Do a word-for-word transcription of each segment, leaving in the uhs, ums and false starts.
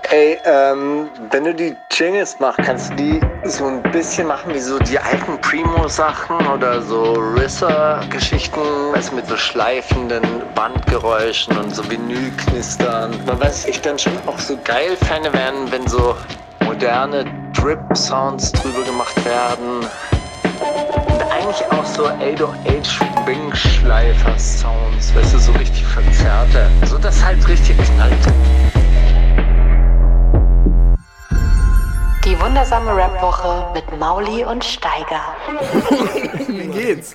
Ey, ähm, wenn du die Jingles machst, kannst du die so ein bisschen machen wie so die alten Primo-Sachen oder so Risser-Geschichten, also mit so schleifenden Bandgeräuschen und so Vinylknistern. Man weiß, ich dann schon auch so geil fände werden, wenn so moderne Drip-Sounds drüber gemacht werden. Und eigentlich auch so acht null acht Wing-Schleifer-Sounds, weißt du, so richtig verzerrte. So dass halt richtig knallt. Die wundersame Rap-Woche mit Mauli und Steiger. Wie geht's?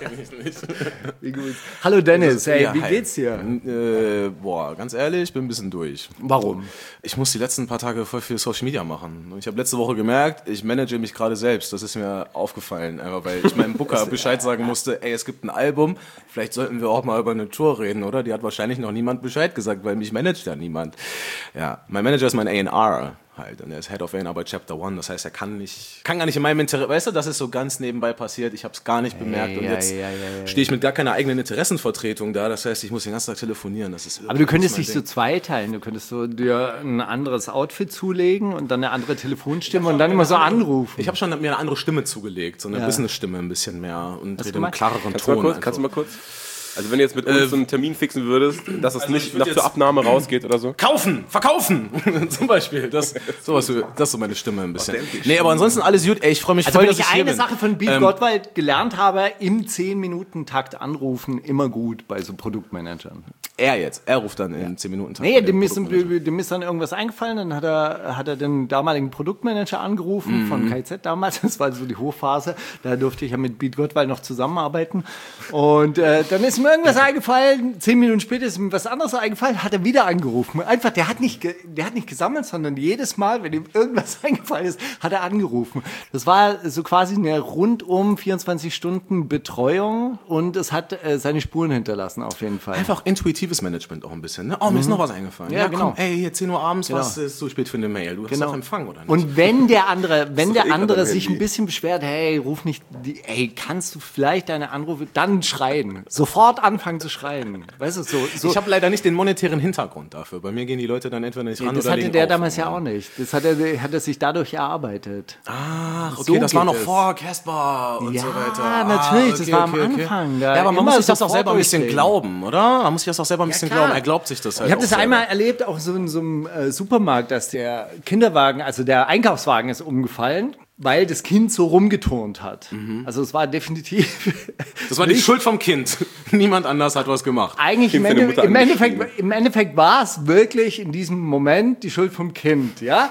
Wie gut. Hallo Dennis, ey, ja, wie hi. geht's dir? Äh, boah, ganz ehrlich, ich bin ein bisschen durch. Warum? Ich muss die letzten paar Tage voll viel Social Media machen. Und ich habe letzte Woche gemerkt, ich manage mich gerade selbst. Das ist mir aufgefallen, einfach weil ich meinem Booker Bescheid sagen musste, ey, es gibt ein Album, vielleicht sollten wir auch mal über eine Tour reden, oder? Die hat wahrscheinlich noch niemand Bescheid gesagt, weil mich managt ja niemand. Ja, mein Manager ist mein A and R. Halt. Und er ist Head of A and R bei Chapter One, das heißt, er kann nicht, kann gar nicht in meinem Interesse, weißt du, das ist so ganz nebenbei passiert, ich habe es gar nicht bemerkt Ja, und ja, jetzt ja, ja, ja. stehe ich mit gar keiner eigenen Interessenvertretung da, das heißt, ich muss den ganzen Tag telefonieren. Das ist Aber du könntest mein dich so Ding. zweiteilen, du könntest so dir ein anderes Outfit zulegen und dann eine andere Telefonstimme und dann immer so anrufen. Ich habe schon mir eine andere Stimme zugelegt, so eine Ja. Business-Stimme ein bisschen mehr und Hast rede du einen mal- klareren Kannst du, mal Ton. kurz, einfach. kannst du mal kurz? Also wenn du jetzt mit uns Äh, so einen Termin fixen würdest, dass es also ich nicht würd noch zur jetzt- Abnahme rausgeht oder so? Kaufen, verkaufen, zum Beispiel. Das, sowas, das ist so meine Stimme ein bisschen. Nee, aber ansonsten alles gut. Ey, ich freue mich Also voll, wenn dass ich ich hier eine bin. Sache von Beat Ähm, Gottwald gelernt habe, im zehn Minuten Takt anrufen, immer gut bei so Produktmanagern. Er jetzt, er ruft dann in zehn Minuten. Nee, dem ist, dem ist dann irgendwas eingefallen, dann hat er, hat er den damaligen Produktmanager angerufen Mhm. von K Z damals, das war so die Hochphase, da durfte ich ja mit Beat Gottwald noch zusammenarbeiten und äh, dann ist mir irgendwas eingefallen, zehn Minuten später ist ihm was anderes eingefallen, hat er wieder angerufen. Einfach, der hat nicht, ge- der hat nicht gesammelt, sondern jedes Mal, wenn ihm irgendwas eingefallen ist, hat er angerufen. Das war so quasi eine rundum vierundzwanzig Stunden Betreuung und es hat äh, seine Spuren hinterlassen auf jeden Fall. Einfach intuitives Management auch ein bisschen. Ne? Oh, mir ist noch was eingefallen. Ja, genau. Komm, ey, hier zehn Uhr abends, Genau. was ist so spät für eine Mail? Du hast Genau. doch Empfang, oder nicht? Und wenn der andere, wenn doch der eh grad andere am sich Handy. ein bisschen beschwert, hey, ruf nicht, die, ey, kannst du vielleicht deine Anrufe, dann schreien. Sofort anfangen zu schreien. Weißt du, so. so ich habe leider nicht den monetären Hintergrund dafür. Bei mir gehen die Leute dann entweder nicht ran das oder hatte legen der auf. damals ja auch nicht. Das hat er, hat er sich dadurch erarbeitet. Ach, okay, So das war geht noch es. vor Casper und Ja, so weiter. natürlich, das okay, war am okay, okay. Anfang, da Ja, aber man immer muss sich das auch sofort selber ein bisschen durchdrehen. glauben, oder? Man muss sich das auch selber ein bisschen klar. glauben. Er glaubt sich das halt Ich habe auch das selber. einmal erlebt, auch so in so einem äh, Supermarkt, dass der Kinderwagen, also der Einkaufswagen ist umgefallen, weil das Kind so rumgeturnt hat. Also es war definitiv... Das war die Schuld vom Kind. Niemand anders hat was gemacht. Eigentlich im, Kind seine Ende, Mutter im, angeschrien. Endeffekt, im Endeffekt war es wirklich in diesem Moment die Schuld vom Kind, ja?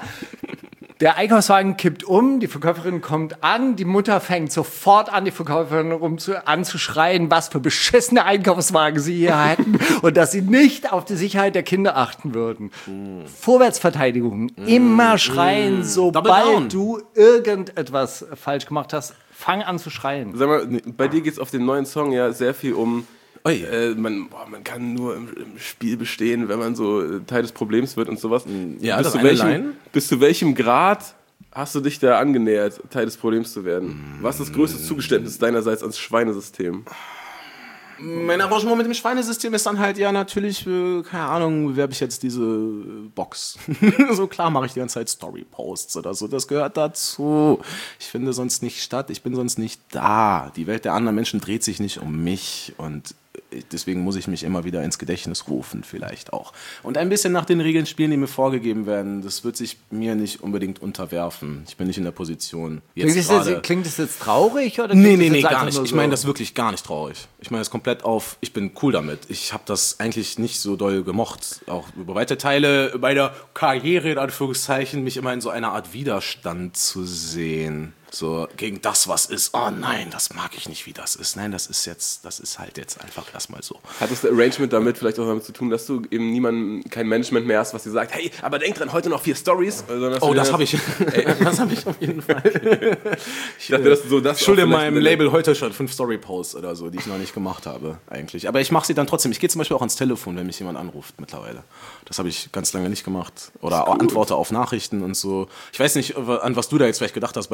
Der Einkaufswagen kippt um, die Verkäuferin kommt an, die Mutter fängt sofort an, die Verkäuferin rum zu, anzuschreien, was für beschissene Einkaufswagen sie hier hätten und dass sie nicht auf die Sicherheit der Kinder achten würden. Vorwärtsverteidigung, immer schreien, Double down. sobald du irgendetwas falsch gemacht hast, fang an zu schreien. Sag mal, bei dir geht es auf dem neuen Song ja sehr viel um, Ui. äh, man, boah, man kann nur im, im Spiel bestehen, wenn man so äh, Teil des Problems wird und sowas. Ja, bis, das zu eine welchem, Line. bis zu welchem Grad hast du dich da angenähert, Teil des Problems zu werden? Was ist das größte Zugeständnis deinerseits ans Schweinesystem? Mein Arrangement mit dem Schweinesystem ist dann halt ja natürlich, äh, keine Ahnung, bewerbe ich jetzt diese äh, Box. So klar mache ich die ganze Zeit Story-Posts oder so, das gehört dazu. Ich finde sonst nicht statt, ich bin sonst nicht da. Die Welt der anderen Menschen dreht sich nicht um mich und deswegen muss ich mich immer wieder ins Gedächtnis rufen, vielleicht auch. Und ein bisschen nach den Regeln spielen, die mir vorgegeben werden. Das wird sich mir nicht unbedingt unterwerfen. Ich bin nicht in der Position. Jetzt Klingt das, gerade. jetzt, klingt das jetzt traurig? Oder Nee, klingt nee, das nee, jetzt gar einfach nicht. nur Ich so? meine das wirklich gar nicht traurig. Ich meine das komplett auf, ich bin cool damit. Ich habe das eigentlich nicht so doll gemocht. Auch über weite Teile meiner Karriere, in Anführungszeichen, mich immer in so einer Art Widerstand zu sehen. So gegen das, was ist. Oh nein, das mag ich nicht, wie das ist. Nein, das ist jetzt, das ist halt jetzt einfach erstmal so. Hat das Arrangement damit vielleicht auch damit zu tun, dass du eben niemanden, kein Management mehr hast, was dir sagt, hey, aber denk dran, heute noch vier Stories? Oh, das habe ich. Das habe ich auf jeden Fall. Ich dachte, dass du so das Ich schulde auch vielleicht meinem mit- Label heute schon fünf Story-Posts oder so, die ich noch nicht gemacht habe, eigentlich. Aber ich mache sie dann trotzdem. Ich gehe zum Beispiel auch ans Telefon, wenn mich jemand anruft mittlerweile. Das habe ich ganz lange nicht gemacht. Oder auch Antworte auf Nachrichten und so. Ich weiß nicht, an was du da jetzt vielleicht gedacht hast bei der Frage, aber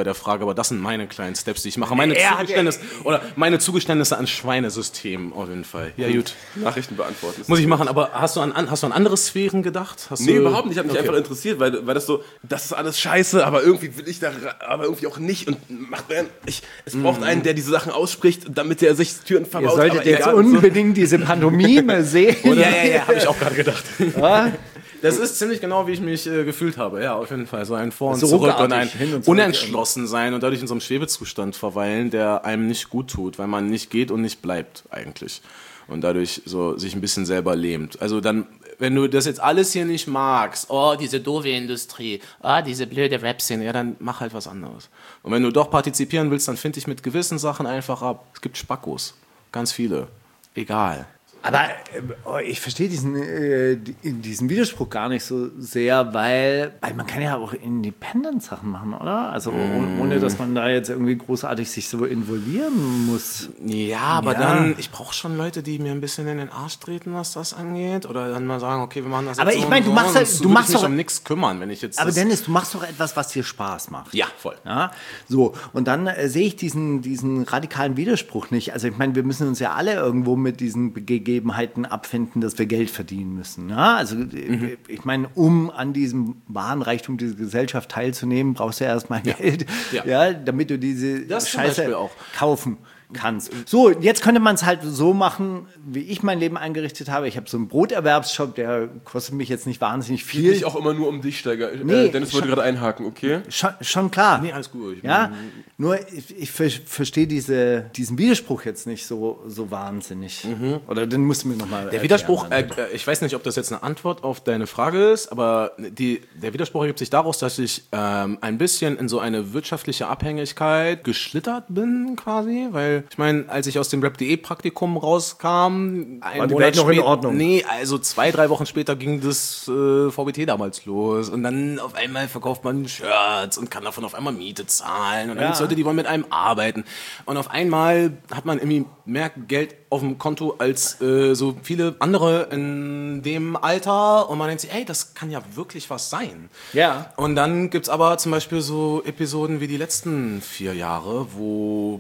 aber das sind meine kleinen Steps, die ich mache. Meine Er hat Zugeständnisse, oder meine Zugeständnisse an Schweinesystem auf jeden Fall. Ja, gut. Nachrichten beantworten. Muss ich machen, aber hast du an, an, hast du an andere Sphären gedacht? Hast Nee, du, überhaupt nicht. Ich habe mich okay. einfach interessiert, weil, weil das so, das ist alles scheiße, aber irgendwie will ich da, aber irgendwie auch nicht. Und macht man, ich, es braucht einen, der diese Sachen ausspricht, damit er sich Türen verbaut. Ihr solltet aber jetzt egal, so. unbedingt diese Pantomime sehen. Ja, ja, ja, habe ich auch gerade gedacht. Ja? Das ist ziemlich genau, wie ich mich äh, gefühlt habe. Ja, auf jeden Fall. So ein Vor und So Zurück und ein ruckartig hin und zurück. unentschlossen sein und dadurch in so einem Schwebezustand verweilen, der einem nicht gut tut, weil man nicht geht und nicht bleibt eigentlich. Und dadurch so sich ein bisschen selber lähmt. Also dann, wenn du das jetzt alles hier nicht magst, oh, diese doofe Industrie, oh, diese blöde Rap-Szene, ja, dann mach halt was anderes. Und wenn du doch partizipieren willst, dann find dich mit gewissen Sachen einfach ab. Es gibt Spackos. Ganz viele. Egal. Aber äh, oh, ich verstehe diesen, äh, die- diesen Widerspruch gar nicht so sehr, weil, weil man kann ja auch Independent-Sachen machen, oder? Also oh, ohne, dass man da jetzt irgendwie großartig sich so involvieren muss. Ja, aber Ja. dann, ich brauche schon Leute, die mir ein bisschen in den Arsch treten, was das angeht. Oder dann mal sagen, okay, wir machen das Aber jetzt ich so meine, und du so. machst halt- Sonst du würde machst ich mich doch- um nichts kümmern, wenn ich jetzt Aber das, Dennis, du machst doch etwas, was dir Spaß macht. Ja, voll. Ja, so. Und dann äh, sehe ich diesen, diesen radikalen Widerspruch nicht. Also ich meine, wir müssen uns ja alle irgendwo mit diesen Gegebenheiten abfinden, dass wir Geld verdienen müssen. Ja? Also äh, ich meine, um an diesem wahren Reichtum dieser Gesellschaft teilzunehmen, brauchst du ja erstmal Geld, ja. Ja. damit du diese Das zum Scheiße Beispiel auch. kaufen kannst. So, jetzt könnte man es halt so machen, wie ich mein Leben eingerichtet habe. Ich habe so einen Broterwerbsshop, der kostet mich jetzt nicht wahnsinnig Geht viel. nicht auch immer nur um dich, Steiger. Nee, äh, Dennis wollte schon- gerade einhaken, okay? Schon, schon klar. Nee, alles gut. Ich Ja, nur ich, ich ver verstehe diese, diesen Widerspruch jetzt nicht so, so wahnsinnig. Oder den musst du mir nochmal Der Widerspruch, äh, äh, ich weiß nicht, ob das jetzt eine Antwort auf deine Frage ist, aber die, der Widerspruch ergibt sich daraus, dass ich ähm, ein bisschen in so eine wirtschaftliche Abhängigkeit geschlittert bin, quasi, weil ich meine, als ich aus dem Rap punkt de Praktikum rauskam, ein War die Monat Welt noch in spät- Ordnung? Nee, also zwei, drei Wochen später ging das äh, V B T damals los und dann auf einmal verkauft man Shirts und kann davon auf einmal Miete zahlen und dann Ja. gibt's Leute, die wollen mit einem arbeiten und auf einmal hat man irgendwie mehr Geld auf dem Konto als äh, so viele andere in dem Alter und man denkt sich, ey, das kann ja wirklich was sein. Ja. Und dann gibt's aber zum Beispiel so Episoden wie die letzten vier Jahre, wo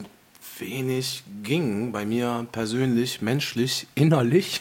wenig ging bei mir persönlich, menschlich, innerlich.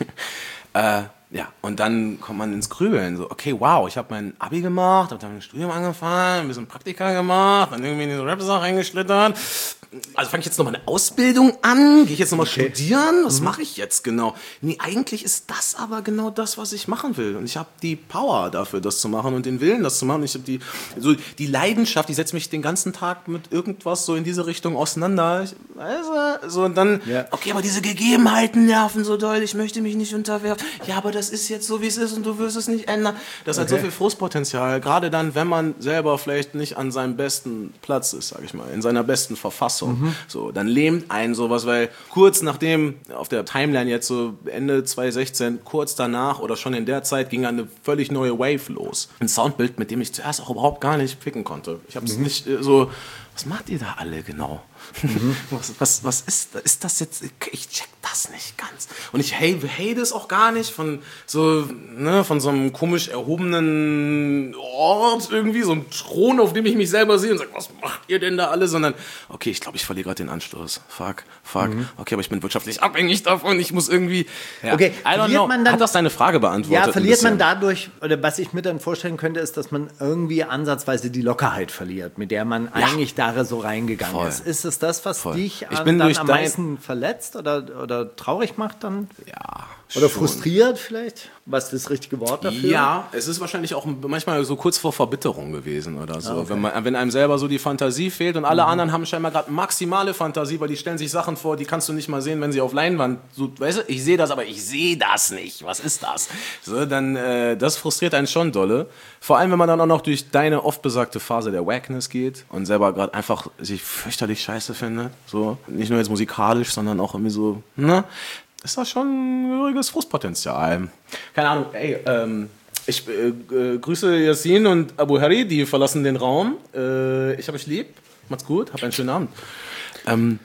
Äh, ja, und dann kommt man ins Grübeln. So, okay, wow, ich habe mein Abi gemacht, habe dann ein Studium angefangen, ein bisschen Praktika gemacht, dann irgendwie in diese Rap-Sache reingeschlittert. Also fange ich jetzt nochmal eine Ausbildung an? Gehe ich jetzt nochmal studieren? Was mache ich jetzt genau? Nee, eigentlich ist das aber genau das, was ich machen will. Und ich habe die Power dafür, das zu machen und den Willen, das zu machen. Ich habe die, so die Leidenschaft, die setzt mich den ganzen Tag mit irgendwas so in diese Richtung auseinander. Ich, also, so und dann, Ja. okay, aber diese Gegebenheiten nerven so doll, ich möchte mich nicht unterwerfen. Ja, aber das ist jetzt so, wie es ist und du wirst es nicht ändern. Das hat so viel Frustpotenzial, gerade dann, wenn man selber vielleicht nicht an seinem besten Platz ist, sag ich mal, in seiner besten Verfassung. So, dann lähmt einen sowas, weil kurz nachdem, auf der Timeline jetzt so Ende zwanzig sechzehn, kurz danach oder schon in der Zeit ging eine völlig neue Wave los. Ein Soundbild, mit dem ich zuerst auch überhaupt gar nicht picken konnte. Ich habe es nicht äh, so, was macht ihr da alle genau? was, was, was ist, ist das jetzt? Ich check das nicht ganz. Und ich hate, hate es auch gar nicht von so, ne, von so einem komisch erhobenen Ort irgendwie, so einem Thron, auf dem ich mich selber sehe und sage, was macht ihr denn da alle? Sondern, okay, ich glaube, ich verliere gerade den Anschluss. Fuck, fuck. Okay, aber ich bin wirtschaftlich abhängig davon. Ich muss irgendwie. Ja. Okay, I don't verliert know. man dann- Hat das deine Frage beantwortet? Ja, verliert ein man bisschen? dadurch, oder was ich mir dann vorstellen könnte, ist, dass man irgendwie ansatzweise die Lockerheit verliert, mit der man eigentlich da so reingegangen Voll. ist. Ist es das, was Voll. dich Ich an, bin dann durch am dein- meisten verletzt oder, oder traurig macht dann? Ja. Oder schon. frustriert vielleicht? Was ist das richtige Wort dafür? Ja, es ist wahrscheinlich auch manchmal so kurz vor Verbitterung gewesen oder so. Wenn, man, wenn einem selber so die Fantasie fehlt und alle anderen haben scheinbar gerade maximale Fantasie, weil die stellen sich Sachen vor, die kannst du nicht mal sehen, wenn sie auf Leinwand, so, weißt du, ich sehe das, aber ich sehe das nicht. Was ist das? So, dann, äh, das frustriert einen schon dolle. Vor allem, wenn man dann auch noch durch deine oft besagte Phase der Wackness geht und selber gerade einfach sich fürchterlich scheiße findet. So, nicht nur jetzt musikalisch, sondern auch irgendwie so, ne? Ist das schon ein gehöriges Frustpotenzial. Keine Ahnung, ey, ähm, ich äh, äh, grüße Yassin und Abu Harry, die verlassen den Raum. Äh, ich habe euch lieb, macht's gut, habt einen schönen Abend. Ähm,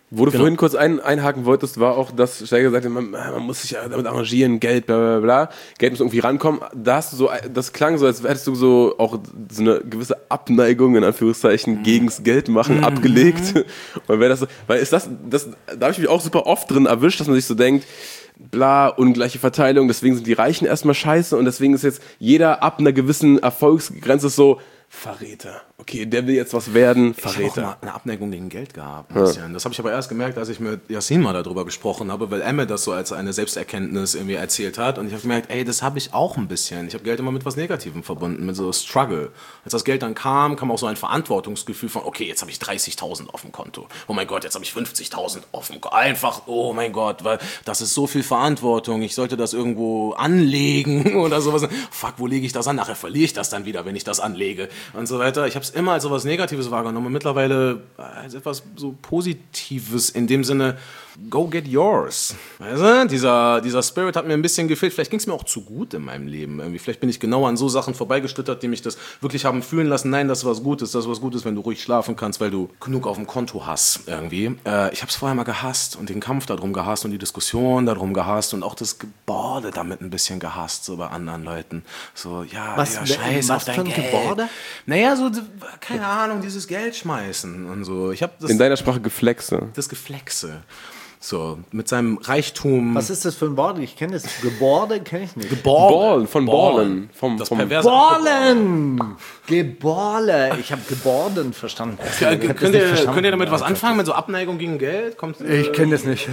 Wo du Genau. vorhin kurz ein, einhaken wolltest, war auch, dass Steiger sagte, man, man muss sich ja damit arrangieren, Geld, bla bla bla, Geld muss irgendwie rankommen. Da hast du so, das klang so, als hättest du so auch so eine gewisse Abneigung, in Anführungszeichen, gegens Geld machen, abgelegt. Und wäre das so, weil ist das, das, da habe ich mich auch super oft drin erwischt, dass man sich so denkt, bla, ungleiche Verteilung, deswegen sind die Reichen erstmal scheiße und deswegen ist jetzt jeder ab einer gewissen Erfolgsgrenze so, Verräter. Okay, der will jetzt was werden, Ich habe auch Verräter. mal eine Abneigung gegen Geld gehabt. Ein bisschen. Das habe ich aber erst gemerkt, als ich mit Yassin mal darüber gesprochen habe, weil er mir das so als eine Selbsterkenntnis irgendwie erzählt hat. Und ich habe gemerkt, ey, das habe ich auch ein bisschen. Ich habe Geld immer mit was Negativem verbunden, mit so Struggle. Als das Geld dann kam, kam auch so ein Verantwortungsgefühl von, okay, jetzt habe ich dreißigtausend auf dem Konto. Oh mein Gott, jetzt habe ich fünfzigtausend auf dem Konto. Einfach, oh mein Gott, weil das ist so viel Verantwortung. Ich sollte das irgendwo anlegen oder sowas. Fuck, wo lege ich das an? Nachher verliere ich das dann wieder, wenn ich das anlege. Und so weiter. Ich habe es immer als so was Negatives wahrgenommen und mittlerweile als etwas so Positives in dem Sinne, go get yours. Weißt du? Dieser, dieser Spirit hat mir ein bisschen gefehlt. Vielleicht ging es mir auch zu gut in meinem Leben. Irgendwie. Vielleicht bin ich genau an so Sachen vorbeigeschlittert, die mich das wirklich haben fühlen lassen. Nein, das ist was Gutes. Das ist was Gutes, wenn du ruhig schlafen kannst, weil du genug auf dem Konto hast. Irgendwie. Äh, ich habe es vorher mal gehasst und den Kampf darum gehasst und die Diskussion darum gehasst und auch das Geborde damit ein bisschen gehasst, so bei anderen Leuten. So, ja, Was- ja, was scheiß auf für dein ein Geld. Geborde? Naja, so, keine Ahnung, dieses Geld schmeißen und so. Ich habe das, In deiner Sprache Geflexe. das Geflexe. So, mit seinem Reichtum. Was ist das für ein Wort? Ich kenne das. Geborde kenne ich nicht. Ball, von Ballen. Vom, Das vom perverse Borlen! Geborle. Ich habe Geborden verstanden. Ich hab das Könnt nicht ihr, verstanden. könnt ihr damit was anfangen, mit so Abneigung gegen Geld? Kommt, Ich kenne das nicht.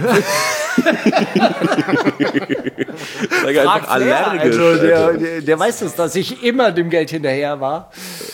Sag einfach allergisch. Also, der, der, der weiß es, dass ich immer dem Geld hinterher war.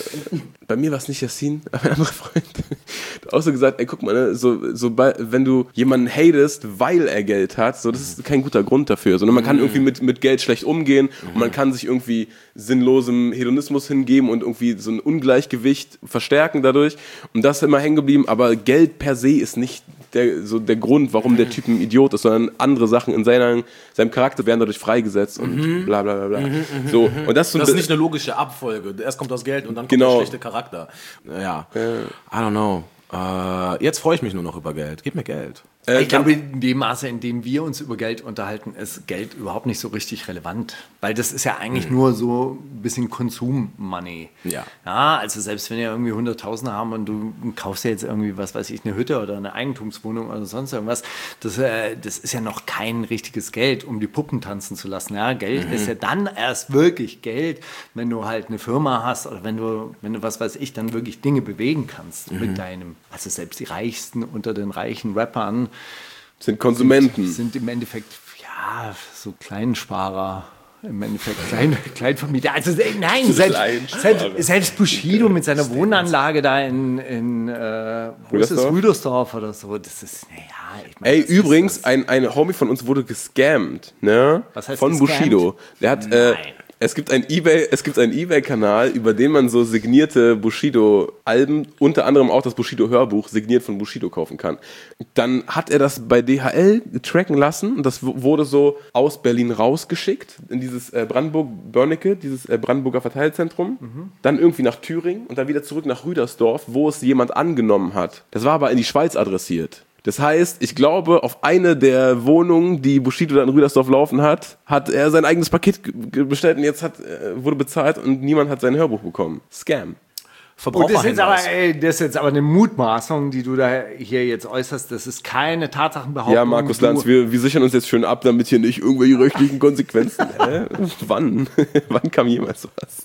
Bei mir war es nicht Yassin, aber ein anderer Freund. Der hat auch so gesagt, ey, guck mal, ne, so, so bei, wenn du jemanden hatest, weil er Geld hat, so, das ist kein guter Grund dafür. Sondern man kann irgendwie mit, mit Geld schlecht umgehen und man kann sich irgendwie sinnlosem Hedonismus hingeben und irgendwie so ein Ungleichgewicht verstärken dadurch. Und das ist immer hängen geblieben, aber Geld per se ist nicht der, so der Grund, warum der Typ ein Idiot ist, sondern andere Sachen in seiner, seinem Charakter werden dadurch freigesetzt und bla bla bla bla. So, und das, ist so das ist ein- nicht eine logische Abfolge. Erst kommt das Geld und dann kommt Genau. der schlechte Charakter. Ja. I don't know. Äh, jetzt freue ich mich nur noch über Geld. Gib mir Geld. Ich glaube, in dem Maße, in dem wir uns über Geld unterhalten, ist Geld überhaupt nicht so richtig relevant. Weil das ist ja eigentlich nur so ein bisschen Konsum-Money. Ja. Ja, also selbst wenn wir irgendwie hunderttausend haben und du kaufst ja jetzt irgendwie, was weiß ich, eine Hütte oder eine Eigentumswohnung oder sonst irgendwas, das, äh, das ist ja noch kein richtiges Geld, um die Puppen tanzen zu lassen. Ja, Geld ist ja dann erst wirklich Geld, wenn du halt eine Firma hast oder wenn du, wenn du, was weiß ich, dann wirklich Dinge bewegen kannst mit deinem, also selbst die Reichsten unter den reichen Rappern, sind Konsumenten. sind im Endeffekt, ja, so Kleinsparer. Im Endeffekt Klein, Kleinvermieter. Also äh, nein, selbst, Kleinsparer. selbst, selbst Bushido mit seiner Wohnanlage da in, in äh, wo ist das? Rüdersdorf? Rüdersdorf oder so. Das ist, naja, ich meine, Ey, das ist übrigens, das. ein, ein Homie von uns wurde gescammt, ne? Was heißt von gescammt? Bushido. Der hat, äh, es gibt ein eBay, es gibt einen eBay-Kanal, über den man so signierte Bushido-Alben, unter anderem auch das Bushido-Hörbuch, signiert von Bushido kaufen kann. Dann hat er das bei D H L tracken lassen und das w- wurde so aus Berlin rausgeschickt in dieses äh, Brandenburg-Börnecke, dieses äh, Brandenburger Verteilzentrum, dann irgendwie nach Thüringen und dann wieder zurück nach Rüdersdorf, wo es jemand angenommen hat. Das war aber in die Schweiz adressiert. Das heißt, ich glaube, auf eine der Wohnungen, die Bushido da in Rüdersdorf laufen hat, hat er sein eigenes Paket ge- ge- bestellt und jetzt hat, äh, wurde bezahlt und niemand hat sein Hörbuch bekommen. Scam. Und das ist, jetzt aber, Verbraucherhinweis. ey, das ist jetzt aber eine Mutmaßung, die du da hier jetzt äußerst. Das ist keine Tatsachenbehauptung. Ja, Markus Du- Lanz, wir, wir sichern uns jetzt schön ab, damit hier nicht irgendwelche rechtlichen Konsequenzen. Hä? Wann? Wann kam jemals was?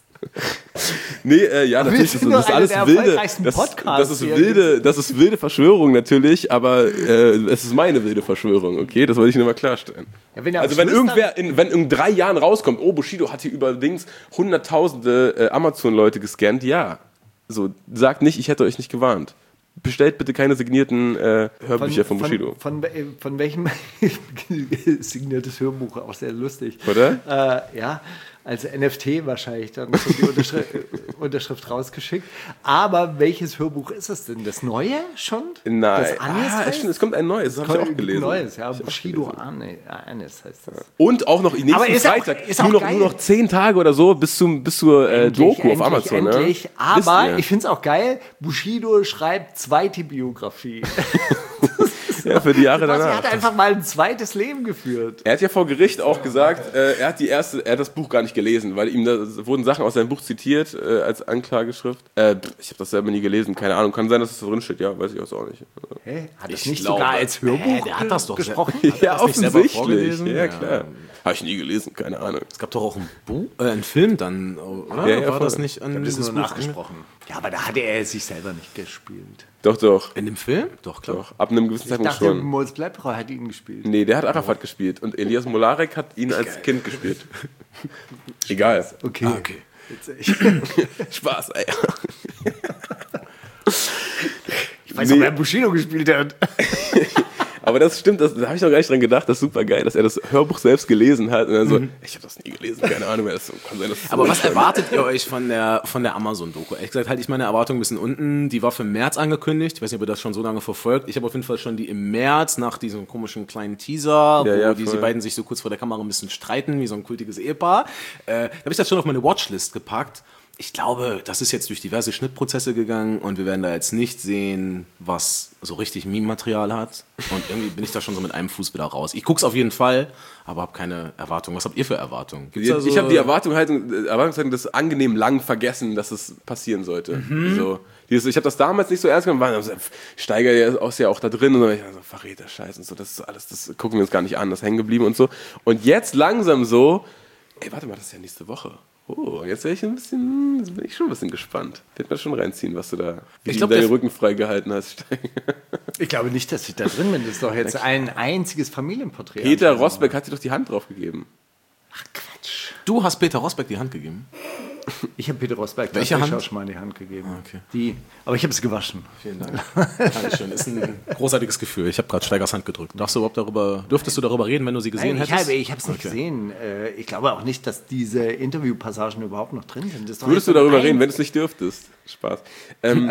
Nee, äh, ja, natürlich, das, sind das ist doch alles einer der wilde. erfolgreichsten Das, Podcasts das, ist hier. wilde das ist wilde Verschwörung natürlich, aber äh, es ist meine wilde Verschwörung, okay? Das wollte ich nur mal klarstellen. Ja, wenn er also am wenn Schluss irgendwer, in, wenn in drei Jahren rauskommt, oh, Bushido hat hier überdings hunderttausende äh, Amazon-Leute gescannt, ja. So, sagt nicht, ich hätte euch nicht gewarnt. Bestellt bitte keine signierten äh, Hörbücher von, Bushido. Von, von, von welchem signiertes Hörbuch, auch sehr lustig. Oder? Äh, ja, als N F T wahrscheinlich dann so die Unterschrift, Unterschrift rausgeschickt. Aber welches Hörbuch ist es denn? Das neue schon? Nein. Das Anis Ah, heißt? stimmt, es kommt ein neues, das habe ich auch gelesen. Neues, ja. Hab ich auch Bushido gelesen. Anis, Anis heißt das. Und auch noch nächsten Aber ist auch- Freitag. ist auch nur, noch, geil. nur noch zehn Tage oder so bis, zum, bis zur äh, Endlich, Doku auf endlich, Amazon. Endlich. Ne? Aber Wisst ihr? ich finde es auch geil, Bushido schreibt zweite Biografie. Ja, für die Jahre Quasi danach. hat einfach mal ein zweites Leben geführt. Er hat ja vor Gericht auch gesagt, äh, er hat die erste, er hat das Buch gar nicht gelesen, weil ihm da wurden Sachen aus seinem Buch zitiert äh, als Anklageschrift. Äh, ich habe das selber nie gelesen, keine Ahnung. Kann sein, dass es da drin steht, ja, weiß ich auch nicht. Hä? Hat das Ich nicht glaube, sogar als Hörbuch hä, der hat das doch gesprochen? Hat er Ja, das nicht selber offensichtlich. vorgelesen? Ja, klar. Habe ich nie gelesen, keine Ahnung. Es gab doch auch ein Buch, äh, einen Film dann, oder? Ja, ja, War das voll. nicht an Das ist dieses nur Buch nachgesprochen. Ja, aber da hatte er sich selber nicht gespielt. Doch, doch. In dem Film? Doch, klar. Doch. Ab einem gewissen Ich Zeitpunkt dachte, schon. Moritz Bleibtreu hat ihn gespielt. Nee, der hat Arafat gespielt und Elias Molarek hat ihn als Kind gespielt. Egal. Okay. Ah, okay. Spaß, ey. Ich weiß Nee. auch, wer Bushido gespielt hat. Aber das stimmt, das, da habe ich noch gar nicht dran gedacht. Das ist super geil, dass er das Hörbuch selbst gelesen hat. Und dann so, ich habe das nie gelesen, keine Ahnung, wer das so kann sein. Dass das Aber so was erwartet ihr euch von der, von der Amazon-Doku? Ehrlich gesagt, halte ich meine Erwartung ein bisschen unten. Die war für März angekündigt. Ich weiß nicht, ob ihr das schon so lange verfolgt. Ich habe auf jeden Fall schon die im März nach diesem komischen kleinen Teaser, wo ja, diese voll. beiden sich so kurz vor der Kamera ein bisschen streiten, wie so ein kultiges Ehepaar. Äh, da habe ich das schon auf meine Watchlist gepackt. Ich glaube, das ist jetzt durch diverse Schnittprozesse gegangen und wir werden da jetzt nicht sehen, was so richtig Meme-Material hat. Und irgendwie bin ich da schon so mit einem Fuß wieder raus. Ich guck's auf jeden Fall, aber habe keine Erwartung. Was habt ihr für Erwartungen? Gibt's Ich, da so- ich habe die Erwartung halt, äh, Erwartungshaltung, das angenehm lang vergessen, dass es passieren sollte. So, dieses, ich habe das damals nicht so ernst genommen, weil Steiger ja ist ja auch da drin und so, ich war so Verräter, Scheiß und so, das ist so alles, das gucken wir uns gar nicht an, das ist hängen geblieben und so. Und jetzt langsam so, ey, warte mal, das ist ja nächste Woche. Oh, jetzt wäre ich ein bisschen, jetzt bin ich schon ein bisschen gespannt. Wird man schon reinziehen, was du da, wie Ich du glaub, deinen der- Rücken freigehalten hast, Steiger. Ich glaube nicht, dass ich da drin bin. Das ist doch jetzt ein einziges Familienporträt. Peter Rosberg hat dir doch die Hand drauf gegeben. Ach Quatsch. Du hast Peter Rosberg die Hand gegeben. Ich habe Peter Rosberg Welche tatsächlich Hand? auch schon mal in die Hand gegeben. Ah, okay. Die, aber ich habe es gewaschen. Vielen Dank. Dankeschön. Ist ein großartiges Gefühl. Ich habe gerade Steigers Hand gedrückt. Darfst du überhaupt darüber, dürftest du darüber reden, wenn du sie gesehen Nein, ich hättest? habe ich es nicht gesehen. Äh, Ich glaube auch nicht, dass diese Interviewpassagen überhaupt noch drin sind. Das ist doch Würdest jetzt du darüber ein- reden, wenn du es nicht dürftest? Spaß. Ähm,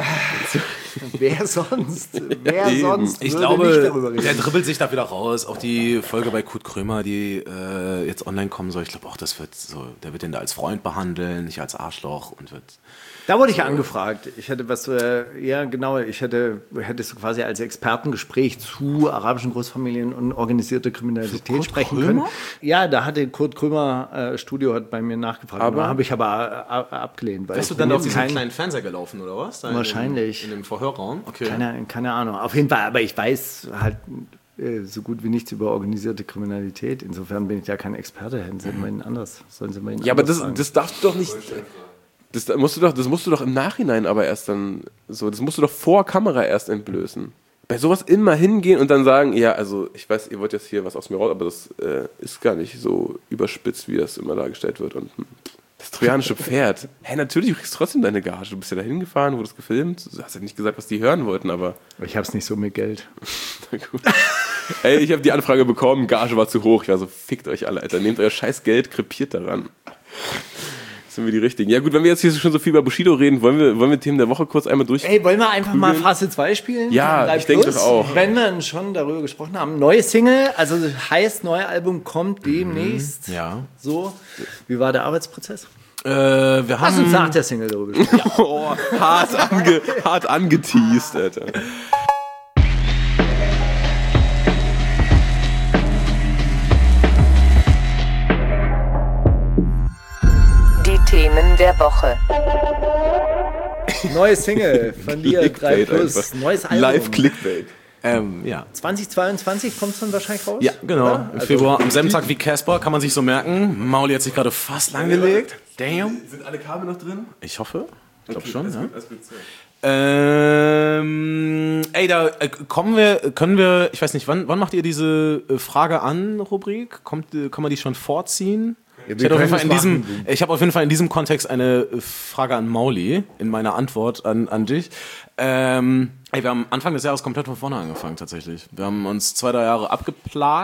Wer sonst? Wer eben. sonst Ich würde glaube, nicht darüber reden? der dribbelt sich da wieder raus. Auch die Folge bei Kurt Krömer, die äh, jetzt online kommen soll. Ich glaube auch, das wird so, der wird den da als Freund behandeln, nicht als Arschloch und wird. Da wurde ich angefragt. Ich hätte was, äh, ja genau, ich hätte, hätte so quasi als Expertengespräch zu arabischen Großfamilien und organisierter Kriminalität sprechen Krömer? können. Ja, da hatte Kurt Krömer äh, Studio hat bei mir nachgefragt, Aber- aber habe ich aber äh, abgelehnt. Weil Bist du ich dann bin auf jetzt diesen kein- kleinen Fernseher gelaufen oder was? Da in dem- Wahrscheinlich. In dem Verhörraum? Okay. Keine, keine Ahnung. Auf jeden Fall, aber ich weiß halt äh, so gut wie nichts über organisierte Kriminalität. Insofern bin ich ja kein Experte. Hätten Sie mal ihn anders. Sollen Sie mal ihn ja, aber anders das, fragen. das darfst du doch nicht. Das musst du doch, das musst du doch im Nachhinein aber erst dann so, das musst du doch vor Kamera erst entblößen. Bei sowas immer hingehen und dann sagen, ja, also ich weiß, ihr wollt jetzt hier was aus mir raus, aber das äh, ist gar nicht so überspitzt, wie das immer dargestellt wird. Und hm, das trojanische Pferd. Hä, hey, natürlich, du kriegst trotzdem deine Gage. Du bist ja da hingefahren, wurdest gefilmt. Du hast ja nicht gesagt, was die hören wollten, aber Ich habe es nicht so mit Geld. na gut. Ey, ich habe die Anfrage bekommen, Gage war zu hoch. Ich war so, fickt euch alle, Alter. Nehmt euer scheiß Geld, krepiert daran. Sind wir die Richtigen. Ja gut, wenn wir jetzt hier schon so viel über Bushido reden, wollen wir, wollen wir Themen der Woche kurz einmal durch... Ey, wollen wir einfach mal Phase zwei spielen? Ja, Drei ich denke Plus? das auch. Wenn wir schon darüber gesprochen haben. Neue Single, also das heißt, neue Album kommt demnächst. Ja. So, wie war der Arbeitsprozess? Äh, wir Lass uns haben. nach der Single darüber sprechen. Oh, hart, ange, hart angeteased, Alter. Die Themen der Woche. Neue Single von dir, drei Clickbait Plus, einfach. neues Album. Live-Clickbait. Ähm, ja. zweitausendzweiundzwanzig kommt es dann wahrscheinlich raus? Ja, genau. Oder? Im Also, Februar, am selben Tag wie Casper, kann man sich so merken. Mauli hat sich gerade fast langgelegt. Damn. Sind alle Kabel noch drin? Ich hoffe. Ich glaube schon, alles ja. gut, alles gut. Ähm, ey, da äh, kommen wir, können wir, ich weiß nicht, wann, wann macht ihr diese äh, Frage an Rubrik? Kommt, äh, kann man die schon vorziehen? wir ich hätte auf jeden können Fall in das diesem, machen, ich habe auf jeden Fall in diesem Kontext eine äh, Frage an Mauli in meiner Antwort an, an dich. Ähm, ey, wir haben Anfang des Jahres komplett von vorne angefangen tatsächlich. Wir haben uns zwei, drei Jahre abgeplagt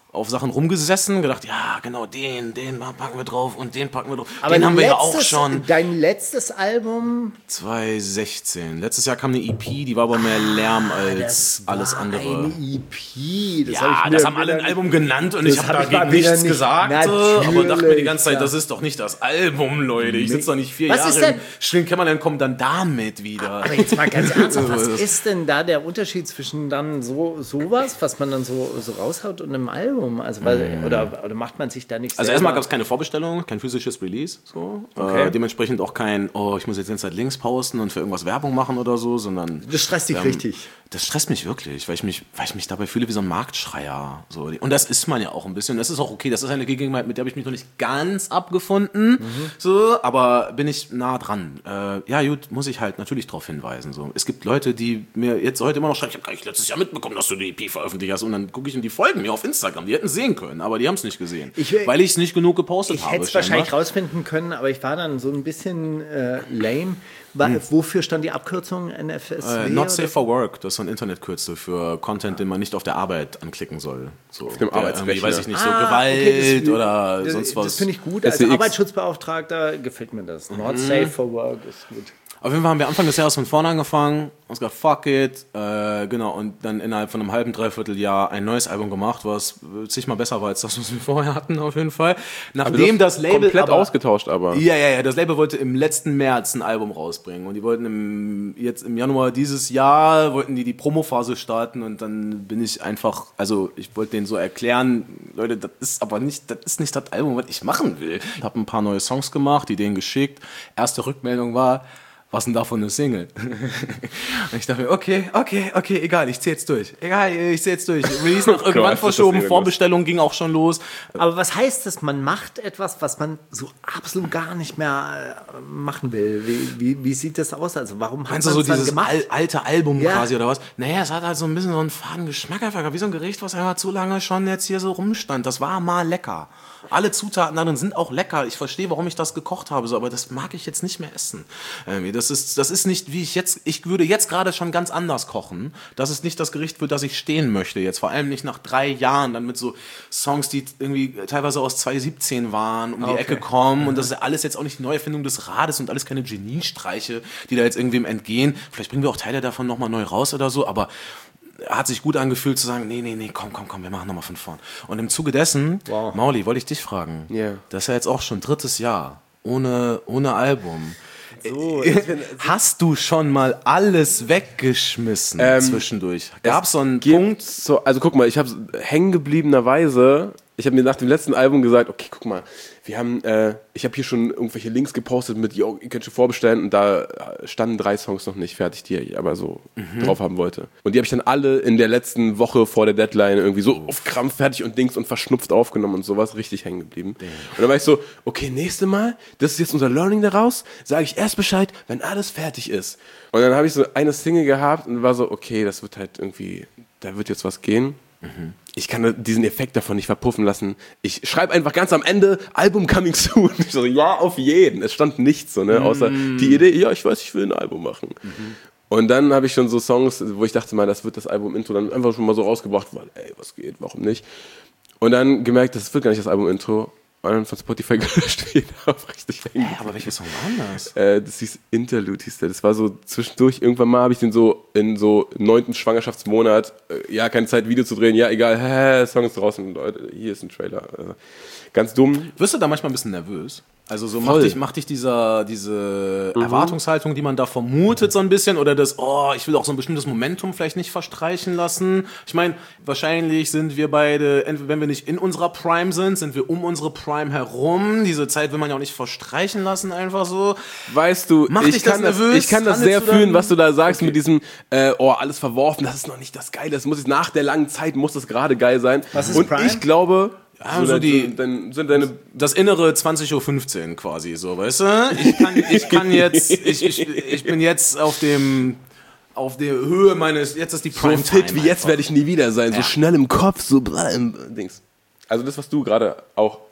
auf Sachen rumgesessen, gedacht, ja, genau, den, den packen wir drauf und den packen wir drauf. Aber den haben wir ja letztes, auch schon. Dein letztes Album? zwanzig sechzehn. Letztes Jahr kam eine E P, die war aber mehr Lärm als alles andere. Eine E P. Das ja, hab ich mir das haben alle wieder- ein Album genannt und Das ich habe hab ich mal dagegen wieder nichts nicht- gesagt. Natürlich, Aber dachte mir die ganze Zeit, ja. das ist doch nicht das Album, Leute. Ich sitze doch nicht vier Was Jahre ist im denn- stillen Kämmerlein, kommt dann damit wieder. Aber jetzt mal ganz ernsthaft, was Das- ist denn da der Unterschied zwischen dann so sowas, was man dann so, so raushaut und einem Album? Also, weil, oder, oder macht man sich da nicht Also selber- erstmal gab es keine Vorbestellung, kein physisches Release, so. Okay. Äh, dementsprechend auch kein, oh, ich muss jetzt die ganze Zeit Links posten und für irgendwas Werbung machen oder so, sondern Das stresst dich ähm, richtig. Das stresst mich wirklich, weil ich mich, weil ich mich dabei fühle wie so ein Marktschreier. So. Und das ist man ja auch ein bisschen. Das ist auch okay. Das ist eine Gegebenheit, mit der habe ich mich noch nicht ganz abgefunden. Mhm. So, aber bin ich nah dran. Äh, ja, gut, muss ich halt natürlich darauf hinweisen. So. Es gibt Leute, die mir jetzt heute immer noch schreiben, ich habe gar nicht letztes Jahr mitbekommen, dass du die E P veröffentlicht hast. Und dann gucke ich und die folgen mir auf Instagram. Die hätten es sehen können, aber die haben es nicht gesehen. Ich- weil ich es nicht genug gepostet Ich habe. hätte es scheinbar. wahrscheinlich rausfinden können, aber ich war dann so ein bisschen äh, lame. Wa- Hm. Wofür stand die Abkürzung N F S W? Äh, not oder? safe for work, das ist so ein Internetkürzel für Content, den man nicht auf der Arbeit anklicken soll. So, auf dem Arbeitsrechner. Weiß ich nicht, so Ah, Gewalt okay, das- oder das, sonst was. Das finde ich gut. S E Als X. Arbeitsschutzbeauftragter gefällt mir das. Not safe for work ist gut. Auf jeden Fall haben wir Anfang des Jahres von vorne angefangen, uns gesagt, fuck it, äh, genau, und dann innerhalb von einem halben, dreiviertel Jahr ein neues Album gemacht, was zigmal besser war als das, was wir vorher hatten, auf jeden Fall. Nachdem du das hast Label komplett aber, ausgetauscht, aber. Ja, ja, ja, das Label wollte im letzten März ein Album rausbringen und die wollten im, jetzt im Januar dieses Jahr, wollten die die Promophase starten und dann bin ich einfach, also ich wollte denen so erklären, Leute, das ist aber nicht, das ist nicht das Album, was ich machen will. Ich habe ein paar neue Songs gemacht, die denen geschickt. Erste Rückmeldung war, was denn davon eine Single? Und ich dachte mir, okay, okay, okay, egal, ich zieh jetzt durch. Egal, ich zieh jetzt durch. Release noch Oh irgendwann Gott, verschoben, das ist Vorbestellung ging auch schon los. Aber was heißt das? Man macht etwas, was man so absolut gar nicht mehr äh, machen will. Wie, wie, wie sieht das aus? Also warum hat Meinst du man so es dann dieses gemacht? al alte Album Ja. quasi oder was? Naja, es hat halt so ein bisschen so einen faden Geschmack einfach gehabt, wie so ein Gericht, was einfach zu lange schon jetzt hier so rumstand. Das war mal lecker. Alle Zutaten darin sind auch lecker. Ich verstehe, warum ich das gekocht habe, so, aber das mag ich jetzt nicht mehr essen. Irgendwie, das ist, das ist nicht, wie ich jetzt, ich würde jetzt gerade schon ganz anders kochen. Das ist nicht das Gericht, für das ich stehen möchte jetzt. Vor allem nicht nach drei Jahren, dann mit so Songs, die irgendwie teilweise aus zwanzig siebzehn waren, um die Okay. Ecke kommen. Und das ist ja alles jetzt auch nicht die Neuerfindung des Rades und alles keine Geniestreiche, die da jetzt irgendwem entgehen. Vielleicht bringen wir auch Teile davon nochmal neu raus oder so, aber hat sich gut angefühlt zu sagen, nee, nee, nee, komm, komm, komm, wir machen nochmal von vorn. Und im Zuge dessen, Wow. Mauli, wollte ich dich fragen. Ja. Das ist ja jetzt auch schon drittes Jahr ohne, ohne Album. So, Hast du schon mal alles weggeschmissen Ähm, zwischendurch? Gab es so einen Gibt Punkt? So, also guck mal, ich habe hängengebliebenerweise, ich habe mir nach dem letzten Album gesagt, okay, guck mal, wir haben, äh, ich habe hier schon irgendwelche Links gepostet mit, yo, ihr könnt schon vorbestellen und da standen drei Songs noch nicht fertig, die ich aber so Mhm. drauf haben wollte. Und die habe ich dann alle in der letzten Woche vor der Deadline irgendwie so auf Krampf fertig und Dings und verschnupft aufgenommen und sowas, richtig hängen geblieben. Und dann war ich so, okay, nächste Mal, das ist jetzt unser Learning daraus, sage ich erst Bescheid, wenn alles fertig ist. Und dann habe ich so eine Single gehabt und war so, okay, das wird halt irgendwie, da wird jetzt was gehen. Ich kann diesen Effekt davon nicht verpuffen lassen. Ich schreibe einfach ganz am Ende, Album coming soon. Ich so, ja, auf jeden. Es stand nichts so, ne, außer die Idee, ja, ich weiß, ich will ein Album machen. Und dann habe ich schon so Songs, wo ich dachte mal, das wird das Album-Intro, dann einfach schon mal so rausgebracht, weil, ey, was geht, warum nicht? Und dann gemerkt, das wird gar nicht das Album-Intro. Und dann von Spotify gelöscht wieder auf richtig hängen. Hä, aber welches Song war das? Äh, das hieß Interlude, hieß der. Das war so zwischendurch, irgendwann mal habe ich den so in so neunten Schwangerschaftsmonat, äh, ja, keine Zeit, Video zu drehen, ja, egal, hä, Song ist draußen, Leute, hier ist ein Trailer. Also, ganz dumm. Wirst du da manchmal ein bisschen nervös? Also so Voll. macht dich, macht dich dieser, diese Erwartungshaltung, die man da vermutet, so ein bisschen, oder das, oh, ich will auch so ein bestimmtes Momentum vielleicht nicht verstreichen lassen. Ich meine, wahrscheinlich sind wir beide, entweder wenn wir nicht in unserer Prime sind, sind wir um unsere Prime herum. Diese Zeit will man ja auch nicht verstreichen lassen, einfach so. Weißt du, Macht ich dich das kann das, nervös? ich kann das Handelst sehr du dann- fühlen, was du da sagst mit diesem, äh, oh, alles verworfen, das ist noch nicht das Geile, das muss jetzt nach der langen Zeit, muss das gerade geil sein. Was ist Und Prime? ich glaube, Ja, so dein- die- dein, sind deine Das innere zwanzig Uhr fünfzehn quasi, so, weißt du? Ich kann, ich kann jetzt, ich, ich, ich bin jetzt auf dem, auf der Höhe meines, jetzt ist die so Prime fit wie jetzt werde ich nie wieder sein, so Ja. schnell im Kopf, so bla, im Dings. Also das, was du gerade auch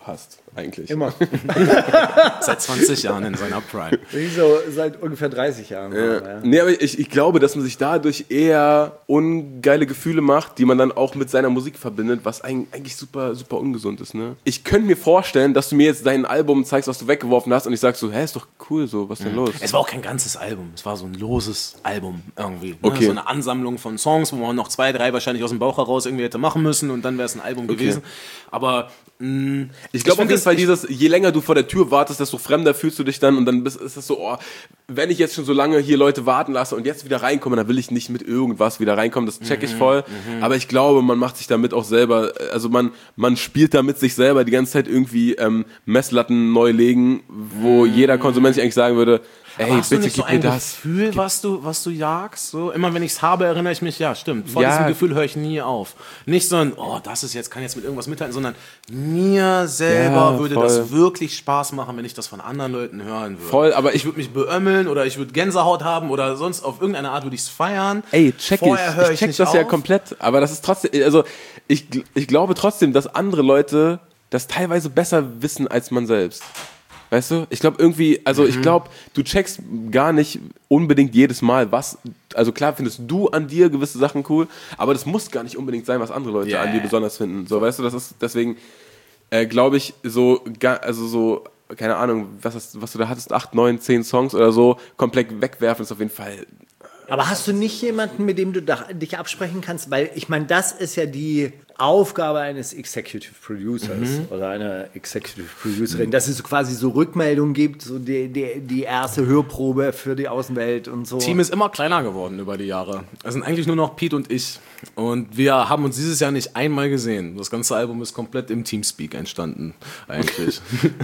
hast, eigentlich. Immer. Seit zwanzig Jahren in seiner Prime. Ich so seit ungefähr dreißig Jahren. Ja. Ja. Nee, aber ich, ich glaube, dass man sich dadurch eher ungeile Gefühle macht, die man dann auch mit seiner Musik verbindet, was eigentlich super, super ungesund ist. Ne? Ich könnte mir vorstellen, dass du mir jetzt dein Album zeigst, was du weggeworfen hast und ich sag so, hä, ist doch cool so, was ist denn los? Es war auch kein ganzes Album, es war so ein loses Album irgendwie. Ne? Okay. So eine Ansammlung von Songs, wo man noch zwei, drei wahrscheinlich aus dem Bauch heraus irgendwie hätte machen müssen und dann wäre es ein Album gewesen. Aber mh, Ich glaube auf find jeden Fall ich- dieses, je länger du vor der Tür wartest, desto fremder fühlst du dich dann und dann bist, ist es so, oh, wenn ich jetzt schon so lange hier Leute warten lasse und jetzt wieder reinkomme, dann will ich nicht mit irgendwas wieder reinkommen, das check ich voll, aber ich glaube, man macht sich damit auch selber, also man, man spielt damit sich selber die ganze Zeit irgendwie ähm, Messlatten neu legen, wo jeder Konsument sich eigentlich sagen würde, ey, Aber hast du bitte nicht so gib mir ein das. Gefühl, was du, was du jagst? So, immer wenn ich es habe, erinnere ich mich, ja, stimmt. Vor Ja. diesem Gefühl höre ich nie auf. Nicht so ein, oh, das ist jetzt, kann jetzt mit irgendwas mithalten, sondern mir selber Ja, würde voll. das wirklich Spaß machen, wenn ich das von anderen Leuten hören würde. Voll, aber ich würde mich beömmeln oder ich würde Gänsehaut haben oder sonst auf irgendeine Art würde ich es feiern. Ey, check Vorher ich. höre Ich ich check nicht das ja auf. komplett. Aber das ist trotzdem, also ich, gl- ich glaube trotzdem, dass andere Leute das teilweise besser wissen als man selbst. Weißt du? Ich glaube irgendwie, also Mhm. ich glaube, du checkst gar nicht unbedingt jedes Mal, was, also klar findest du an dir gewisse Sachen cool, aber das muss gar nicht unbedingt sein, was andere Leute Ja, an dir ja. besonders finden. So, weißt du, das ist, deswegen äh, glaube ich, so, ga- also so, keine Ahnung, was, hast, was du da hattest, acht, neun, zehn Songs oder so, komplett wegwerfen ist auf jeden Fall. Aber hast du nicht jemanden, mit dem du da, dich absprechen kannst? Weil ich meine, das ist ja die Aufgabe eines Executive Producers oder einer Executive Producerin, dass es so quasi so Rückmeldungen gibt, so die, die, die erste Hörprobe für die Außenwelt und so. Team ist immer kleiner geworden über die Jahre. Es sind eigentlich nur noch Pete und ich. Und wir haben uns dieses Jahr nicht einmal gesehen. Das ganze Album ist komplett im Teamspeak entstanden, eigentlich.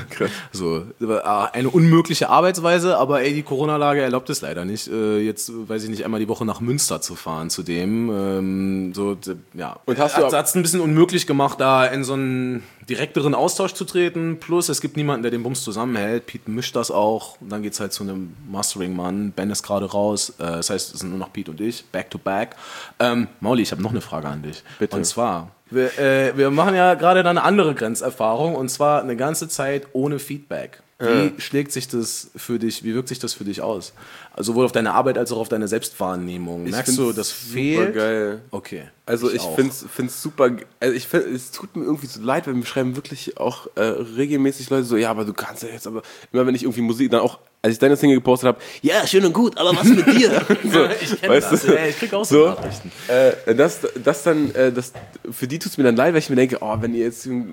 So, äh, eine unmögliche Arbeitsweise, aber ey, die Corona-Lage erlaubt es leider nicht, äh, jetzt, äh, weiß ich nicht, einmal die Woche nach Münster zu fahren zu dem. Ähm, so, d- ja. Und hast du hat es ein bisschen unmöglich gemacht, da in so einen direkteren Austausch zu treten. Plus, es gibt niemanden, der den Bums zusammenhält. Pete mischt das auch. Und dann geht es halt zu einem Mastering-Mann. Ben ist gerade raus. Äh, das heißt, es sind nur noch Pete und ich. Back to back. Ähm, Mauli, ich habe noch eine Frage an dich. Bitte. Und zwar, wir, äh, wir machen ja gerade dann eine andere Grenzerfahrung. Und zwar eine ganze Zeit ohne Feedback. Wie schlägt sich das für dich, wie wirkt sich das für dich aus? Also sowohl auf deine Arbeit als auch auf deine Selbstwahrnehmung. Merkst du, das fehlt? Geil. Okay. Also ich, auch. finde es super, also ich find, es tut mir irgendwie so leid, weil mir schreiben wirklich auch äh, regelmäßig Leute so, ja, aber du kannst ja jetzt, aber immer wenn ich irgendwie Musik, dann auch, als ich deine Single gepostet habe, ja, schön und gut, aber was mit dir? So, Ich kenne weißt das. du? Ja, ich krieg auch so, So, Nachrichten. äh, das, das dann, äh, das, für die tut es mir dann leid, weil ich mir denke, oh, wenn ihr jetzt, äh,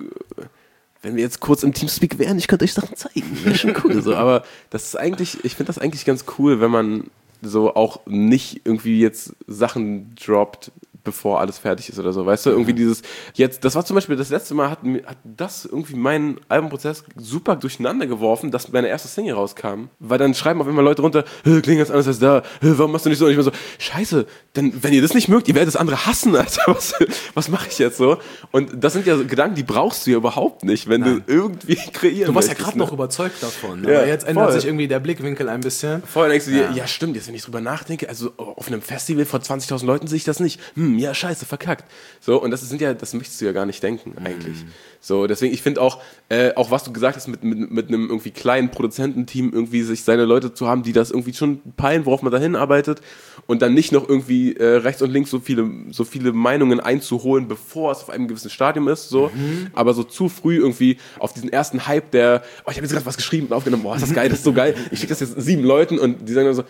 wenn wir jetzt kurz im Teamspeak wären, ich könnte euch Sachen zeigen, wäre schon cool. So, aber das ist eigentlich, ich finde das eigentlich ganz cool, wenn man so auch nicht irgendwie jetzt Sachen droppt, bevor alles fertig ist oder so, weißt du, irgendwie dieses, jetzt, das war zum Beispiel das letzte Mal, hat, mir- hat das irgendwie meinen Albumprozess super durcheinander geworfen, dass meine erste Single rauskam, weil dann schreiben auf einmal Leute runter, "Hä, klingt ganz anders als da, Hä, warum machst du nicht so?" Und ich bin so, scheiße, denn wenn ihr das nicht mögt, ihr werdet das andere hassen, Alter, was, was mache ich jetzt so? Und das sind ja so Gedanken, die brauchst du ja überhaupt nicht, wenn Nein. du irgendwie kreieren Du warst ja möchtest, gerade ne? noch überzeugt davon. Ja, aber jetzt ändert voll. sich irgendwie der Blickwinkel ein bisschen. Vorher denkst du dir, Ja. ja. stimmt, jetzt wenn ich drüber nachdenke, also auf einem Festival vor zwanzigtausend Leuten sehe ich das nicht. Hm, ja, scheiße, verkackt. So, und das sind ja, das möchtest du ja gar nicht denken, eigentlich. So, deswegen, ich finde auch, äh, auch was du gesagt hast, mit, mit, mit einem irgendwie kleinen Produzententeam irgendwie sich seine Leute zu haben, die das irgendwie schon peilen, worauf man da hinarbeitet und dann nicht noch irgendwie äh, rechts und links so viele, so viele Meinungen einzuholen, bevor es auf einem gewissen Stadium ist, so. Aber so zu früh irgendwie auf diesen ersten Hype, der, oh, ich habe jetzt gerade was geschrieben und aufgenommen, boah, ist das geil, das ist so geil, ich schicke das jetzt sieben Leuten und die sagen dann so,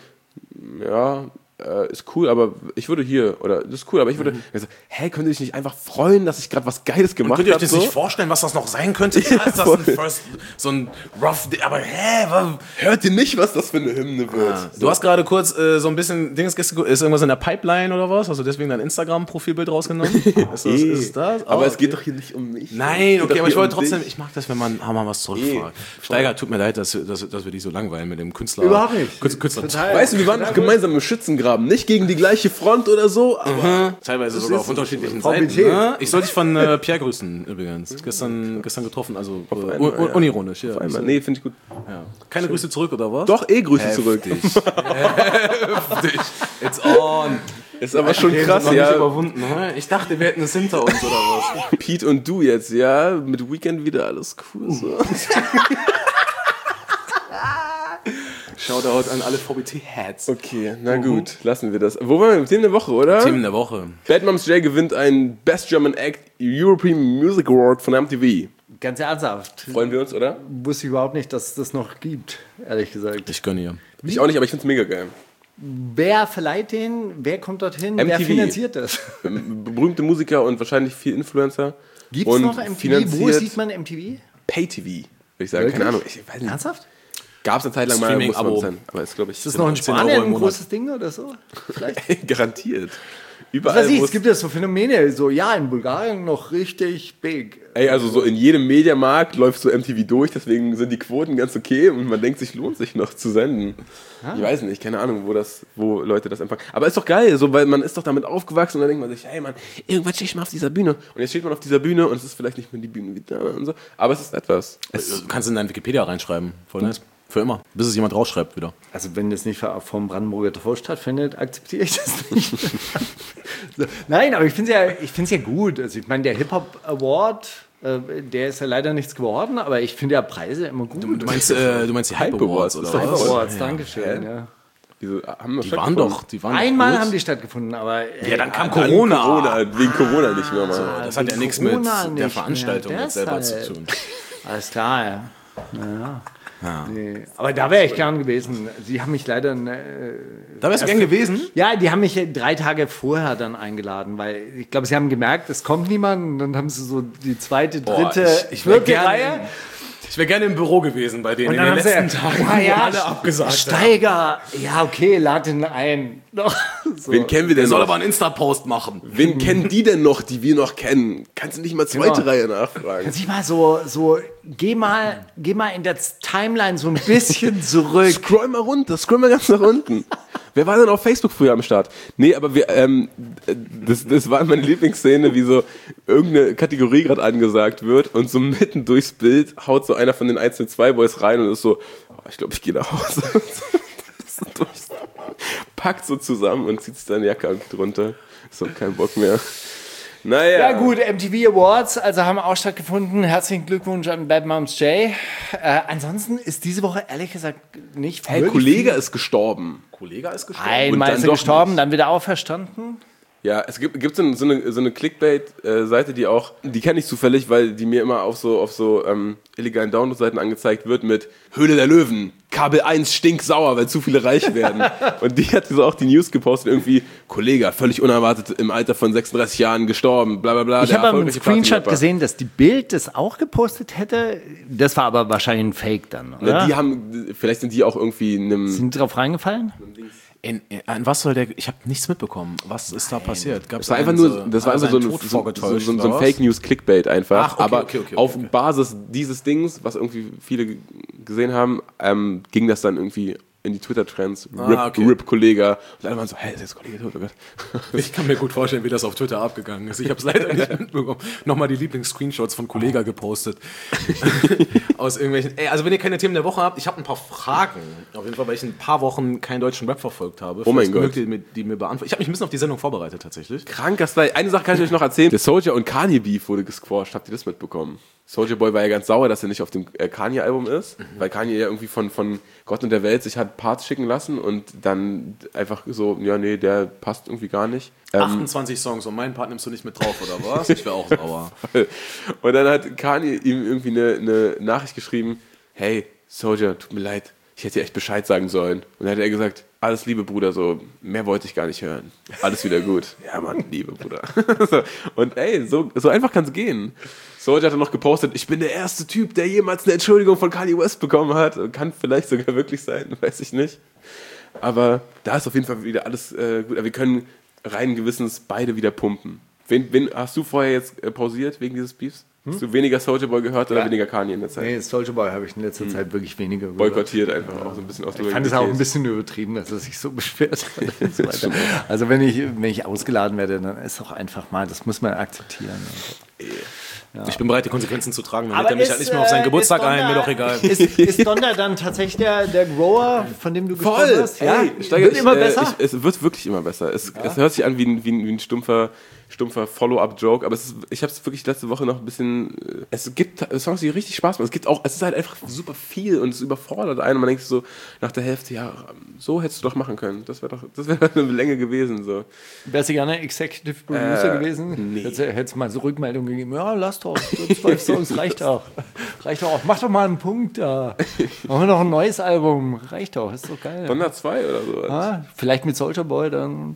ja, äh, ist cool, aber ich würde hier, oder das ist cool, aber ich würde, also, hä, könnt ihr euch nicht einfach freuen, dass ich gerade was Geiles gemacht Könnt ihr euch habe? das So? nicht vorstellen, was das noch sein könnte? Ja, ist das voll. ein First, so ein rough, aber hä, was? Hört ihr nicht, was das für eine Hymne wird? Du hast gerade kurz äh, so ein bisschen, Dings, ist irgendwas in der Pipeline oder was? Hast du deswegen dein Instagram-Profilbild rausgenommen? Ist das, Eh, ist es das? aber Oh, es geht okay. doch hier nicht um mich. Nein, Es geht okay, doch aber ich hier wollte um trotzdem, dich. ich mag das, wenn man mal was zurückfragt. Steiger, tut mir leid, dass, dass, dass wir dich so langweilen mit dem Künstler. Überhaupt nicht. Künstler, Künstler Total. Weißt du, wir waren noch gemeinsam im Schützengraben, nicht gegen die gleiche Front oder so, aber Teilweise Das sogar ist auf unterschiedlichen V B Seiten. T. Ne? Ich soll dich von äh, Pierre grüßen übrigens. Gestern, gestern getroffen, also äh, einmal, un un ja. unironisch. Ja. einmal, nee, finde ich gut. Ja. Keine Grüße zurück, oder was? Doch, eh Grüße zurück. Heftig. Heftig. It's on. Ist aber schon krass, Noch nicht ja. überwunden, ne? Ich dachte, wir hätten es hinter uns oder was. Pete und du jetzt, ja, mit Weekend wieder alles cool. So. Shoutout an alle V B T-Heads. Okay, na gut, lassen wir das. Wo waren wir? Im Themen der Woche, oder? Themen der Woche. Bad Moms J gewinnt einen Best German Act European Music Award von M T V. Ganz ernsthaft. Freuen wir uns, oder? Wusste ich überhaupt nicht, dass es das noch gibt, ehrlich gesagt. Ich gönne ihr. Ich auch nicht, aber ich find's mega geil. Wer verleiht den? Wer kommt dorthin? M T V. Wer finanziert das? Berühmte Musiker und wahrscheinlich viel Influencer. Gibt es und noch M T V? Wo finanziert sieht man M T V? Pay-T V, würde ich sagen. Wirklich? Keine Ahnung, ich weiß nicht. Ernsthaft? Gab es eine Zeit lang mal, muss man Streaming-Abo. sein. Aber ist, glaube ich, Ist das noch in zehn Euro Spanien im ein Monat. großes Ding oder so? Vielleicht? garantiert. Ich Überall, weiß nicht, wo es gibt ja so Phänomene, so ja, in Bulgarien noch richtig big. Ey, also so in jedem Mediamarkt läuft so M T V durch, deswegen sind die Quoten ganz okay und man denkt sich, lohnt sich noch zu senden. Ah. Ich weiß nicht, keine Ahnung, wo das, wo Leute das empfangen. Aber ist doch geil, so, weil man ist doch damit aufgewachsen und dann denkt man sich, hey Mann, irgendwann stehe ich mal auf dieser Bühne. Und jetzt steht man auf dieser Bühne und es ist vielleicht nicht mehr die Bühne wie da und so, aber es ist etwas. Es Du kannst in deinen Wikipedia reinschreiben. Voll nice. Für immer. Bis es jemand rausschreibt wieder. Also wenn das nicht vom Brandenburger Tor stattfindet, akzeptiere ich das nicht. So, nein, aber ich finde es ja, ich find's ja gut. Also ich meine, der Hip-Hop Award, äh, der ist ja leider nichts geworden, aber ich finde ja Preise immer gut. Du meinst, äh, du meinst die Hype Hype Awards, Awards, oder ist doch was? Hype Awards, Dankeschön. Ja. Diese, haben noch Die waren doch, die waren Einmal doch haben kurz. die stattgefunden, aber Ja, dann kam Dann Corona. Corona. Wegen Corona nicht mehr mal. Das hat ja wegen nichts mit Corona der nicht Veranstaltung mehr. jetzt selber zu Deshalb. tun. Alles klar, ja. Naja. Nee. Aber da wäre ich gern gewesen. Sie haben mich leider. Äh, Da wärst du gern gewesen? ja, die haben mich drei Tage vorher dann eingeladen, weil ich glaube, sie haben gemerkt, es kommt niemand. Und dann haben sie so die zweite, dritte, ich, ich wäre vierte gerne, Reihe. ich wär gerne im Büro gewesen bei denen Und in dann den haben letzten sie Tagen, ja, wo ja, alle abgesagt haben. Steiger, ja, okay, lad ihn ein. Doch, so. Wen kennen wir Der denn soll noch? aber einen Insta-Post machen. Wen kennen die denn noch, die wir noch kennen? Kannst du nicht mal zweite Genau. Reihe nachfragen? Kannst du mal so, so geh mal, geh mal in der Timeline so ein bisschen zurück. Scroll mal runter, scroll mal ganz nach unten. Wer war denn auf Facebook früher am Start? Nee, aber wir, ähm, das, das war meine Lieblingsszene, wie so irgendeine Kategorie gerade angesagt wird und so mitten durchs Bild haut so einer von den einzelnen zwei Boys rein und ist so, oh, ich glaube, ich gehe nach Hause. so durch, packt so zusammen und zieht sich seine Jacke drunter. So, kein Bock mehr. Naja. Ja gut, M T V Awards, also haben auch stattgefunden. Herzlichen Glückwunsch an Bad Moms J. Äh, ansonsten ist diese Woche ehrlich gesagt nicht Hey, wirklich Kollege viel. ist gestorben. Kollege ist gestorben. Einmal und ist dann er doch gestorben, nicht. dann wieder auferstanden. Ja, es gibt, gibt so eine, so eine, so eine Clickbait-Seite, die auch, die kenne ich zufällig, weil die mir immer auf so, auf so ähm, illegalen Download-Seiten angezeigt wird mit Höhle der Löwen, Kabel eins stinksauer, weil zu viele reich werden. Und die hat so auch die News gepostet, irgendwie, Kollege, völlig unerwartet im Alter von sechsunddreißig Jahren gestorben, bla bla bla. Ich der habe einen erfolgreiche Screenshot Partyrapper. gesehen, dass die Bild das auch gepostet hätte. Das war aber wahrscheinlich ein Fake dann, oder? Ja, die haben, vielleicht sind die auch irgendwie in einem... Sind die drauf reingefallen? In, in, an was soll der, ich habe nichts mitbekommen. Was ist da passiert? Gab's Das war einfach einen nur, so- das war hat er einfach so, seinen eine, Tod so, so, vorgetäuscht, so, so oder ein was? Fake News Clickbait einfach. Ach, okay, aber okay, okay, auf okay. Basis dieses Dings, was irgendwie viele g- gesehen haben, ähm, ging das dann irgendwie in die Twitter-Trends. Ah, Rip, okay. Rip Kollege. Und alle waren so, hey, ist jetzt Kollege tot? Oh Gott. Ich kann mir gut vorstellen, wie das auf Twitter abgegangen ist. Ich habe es leider nicht mitbekommen. Nochmal die Lieblings-Screenshots von Kollega gepostet. Aus irgendwelchen. Ey, also wenn ihr keine Themen der Woche habt, ich habe ein paar Fragen. Auf jeden Fall, weil ich ein paar Wochen keinen deutschen Rap verfolgt habe. Oh mein Vielleicht Gott. mögt ihr mir- die mir beantworten. Ich habe mich ein bisschen auf die Sendung vorbereitet tatsächlich. Krank, das war, eine Sache kann ich euch noch erzählen. Der Soulja und Kanye Beef wurde gesquashed. Habt ihr das mitbekommen? Soulja Boy war ja ganz sauer, dass er nicht auf dem äh, Kanye-Album ist, Mhm. weil Kanye ja irgendwie von, von Gott und der Welt sich hat Parts schicken lassen und dann einfach so, ja, nee, der passt irgendwie gar nicht. Ähm, achtundzwanzig Songs und meinen Part nimmst du nicht mit drauf, oder was? Ich wäre auch sauer. Und dann hat Kanye ihm irgendwie eine, eine Nachricht geschrieben, hey, Soulja, tut mir leid, ich hätte dir echt Bescheid sagen sollen. Und dann hat er gesagt, alles Liebe, Bruder, so, mehr wollte ich gar nicht hören. Alles wieder gut. Ja, Mann, Liebe, Bruder. so, und ey, so, so einfach kann es gehen. Soulja hat dann noch gepostet, ich bin der erste Typ, der jemals eine Entschuldigung von Kanye West bekommen hat. Kann vielleicht sogar wirklich sein, weiß ich nicht. Aber da ist auf jeden Fall wieder alles äh, gut. Wir können rein gewissens beide wieder pumpen. Wen, wen hast du vorher jetzt äh, pausiert wegen dieses Beefs? Hm? Hast du weniger Soulja Boy gehört oder Ja. weniger Kanye in der Zeit? Nee, Soulja Boy habe ich in letzter Zeit wirklich weniger gehört. Boykottiert einfach auch so ein bisschen aus Ich fand es auch ein bisschen übertrieben, dass er sich so beschwert hat. Und so weiter. Also wenn ich, wenn ich ausgeladen werde, dann ist auch einfach mal, das muss man akzeptieren. Ich bin bereit, die Konsequenzen zu tragen. Dann Aber lädt er mich ist, halt nicht mehr auf seinen äh, Geburtstag ist ein, mir Donder- doch egal. Ist, ist Donder dann tatsächlich der, der Grower, von dem du gesprochen Voll! hast? Ja, Ey, Steiger, wird ich, immer äh, besser. Ich, es wird wirklich immer besser. Es, es hört sich an wie ein, wie ein, wie ein stumpfer, stumpfer Follow-up-Joke, aber es ist, ich habe es wirklich letzte Woche noch ein bisschen. äh, Es gibt Songs, die richtig Spaß machen. Es gibt auch, es ist halt einfach super viel und es überfordert einen. Und man denkt sich so nach der Hälfte, ja, so hättest du doch machen können. Das wäre doch, das wäre eine Länge gewesen. So. Wärst du gerne Executive Producer Äh, gewesen? nee. Hättest du hättest mal so Rückmeldung gegeben, ja, lass doch, so zwölf Songs, reicht doch. Reicht doch, mach doch mal einen Punkt da. Machen wir noch ein neues Album, reicht doch, ist doch geil. Donder zwei oder so. Ah, vielleicht mit Soulja Boy dann.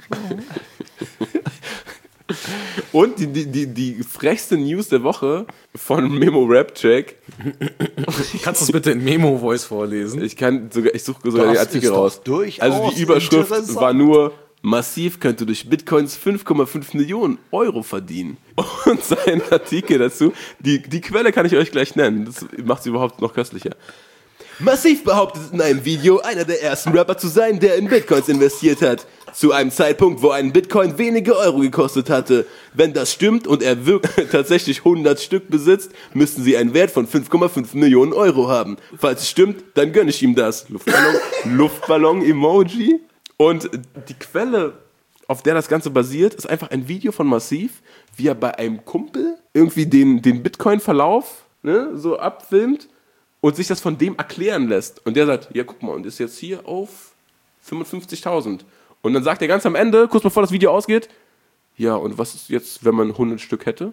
Und die, die, die, die frechste News der Woche von Memo Rap Check. Kannst du es bitte in Memo-Voice vorlesen? Ich kann sogar, ich suche sogar Das den Artikel ist doch raus. durchaus Also die Überschrift interessant. war nur: Massiv könnte durch Bitcoins fünf Komma fünf Millionen Euro verdienen. Und sein Artikel dazu, die, die Quelle kann ich euch gleich nennen. Das macht sie überhaupt noch köstlicher. Massiv behauptet in einem Video, einer der ersten Rapper zu sein, der in Bitcoins investiert hat. Zu einem Zeitpunkt, wo ein Bitcoin wenige Euro gekostet hatte. Wenn das stimmt und er wirklich tatsächlich hundert Stück besitzt, müssten sie einen Wert von fünf Komma fünf Millionen Euro haben. Falls es stimmt, dann gönne ich ihm das. Luftballon, Luftballon-Emoji. Und die Quelle, auf der das Ganze basiert, ist einfach ein Video von Massiv, wie er bei einem Kumpel irgendwie den, den Bitcoin-Verlauf, ne, so abfilmt und sich das von dem erklären lässt. Und der sagt, ja, guck mal, und ist jetzt hier auf fünfundfünfzigtausend. Und dann sagt er ganz am Ende, kurz bevor das Video ausgeht, ja, und was ist jetzt, wenn man hundert Stück hätte?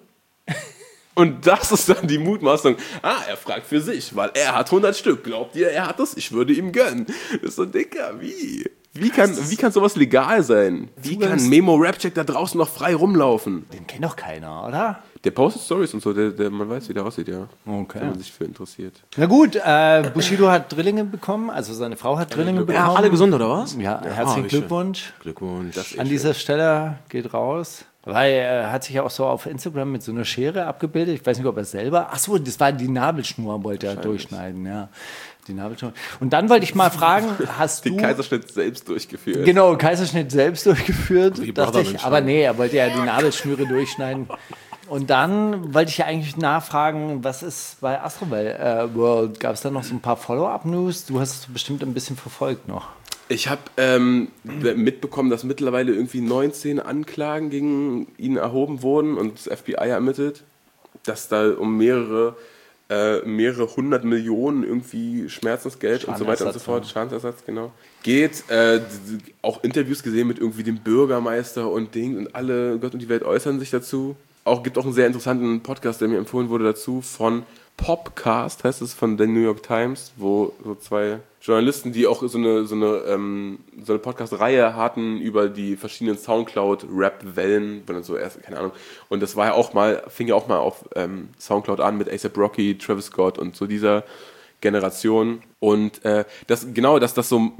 Und das ist dann die Mutmaßung. Ah, er fragt für sich, weil er hat hundert Stück. Glaubt ihr, er hat das? Ich würde ihm gönnen. Das ist so, Dicker, wie? Wie kann, wie kann sowas legal sein? Wie kann Memo Rapcheck da draußen noch frei rumlaufen? Den kennt doch keiner, oder? Der postet Stories und so, der, der, man weiß, wie der aussieht, ja. Okay. Wenn man sich für interessiert. Na gut, äh, Bushido hat Drillinge bekommen, also seine Frau hat Drillinge bekommen. Ja, alle gesund, oder was? Ja, herzlichen wie schön. Glückwunsch. Glückwunsch. Das An dieser Stelle geht raus. Weil er hat sich ja auch so auf Instagram mit so einer Schere abgebildet. Ich weiß nicht, ob er selber. Ach so, das war die Nabelschnur, wollte er durchschneiden, ja. Die Nabelschnur. Und dann wollte ich mal fragen, hast Den du. Kaiserschnitt selbst durchgeführt. Genau, Kaiserschnitt selbst durchgeführt. Wie Dachte Brother ich, aber nee, er wollte ja die Nabelschnüre durchschneiden. Und dann wollte ich ja eigentlich nachfragen, was ist bei Astroworld äh, World? Gab es da noch so ein paar Follow-up-News? Du hast es bestimmt ein bisschen verfolgt noch. Ich habe ähm, mitbekommen, dass mittlerweile irgendwie neunzehn Anklagen gegen ihn erhoben wurden und das F B I ermittelt, dass da um mehrere, äh, mehrere hundert Millionen irgendwie Schmerzensgeld und so weiter und so fort, Schadensersatz, genau, geht. Äh, auch Interviews gesehen mit irgendwie dem Bürgermeister und Ding und alle, Gott und die Welt äußern sich dazu. Auch gibt auch einen sehr interessanten Podcast, der mir empfohlen wurde dazu, von Popcast, heißt es, von der New York Times, wo so zwei Journalisten, die auch so eine, so eine, ähm, so eine Podcast-Reihe hatten über die verschiedenen Soundcloud-Rap-Wellen, wenn dann so erst, keine Ahnung, und das war ja auch mal, fing ja auch mal auf ähm, Soundcloud an mit A$AP Rocky, Travis Scott und so dieser Generation. Und äh, das, genau, dass das so,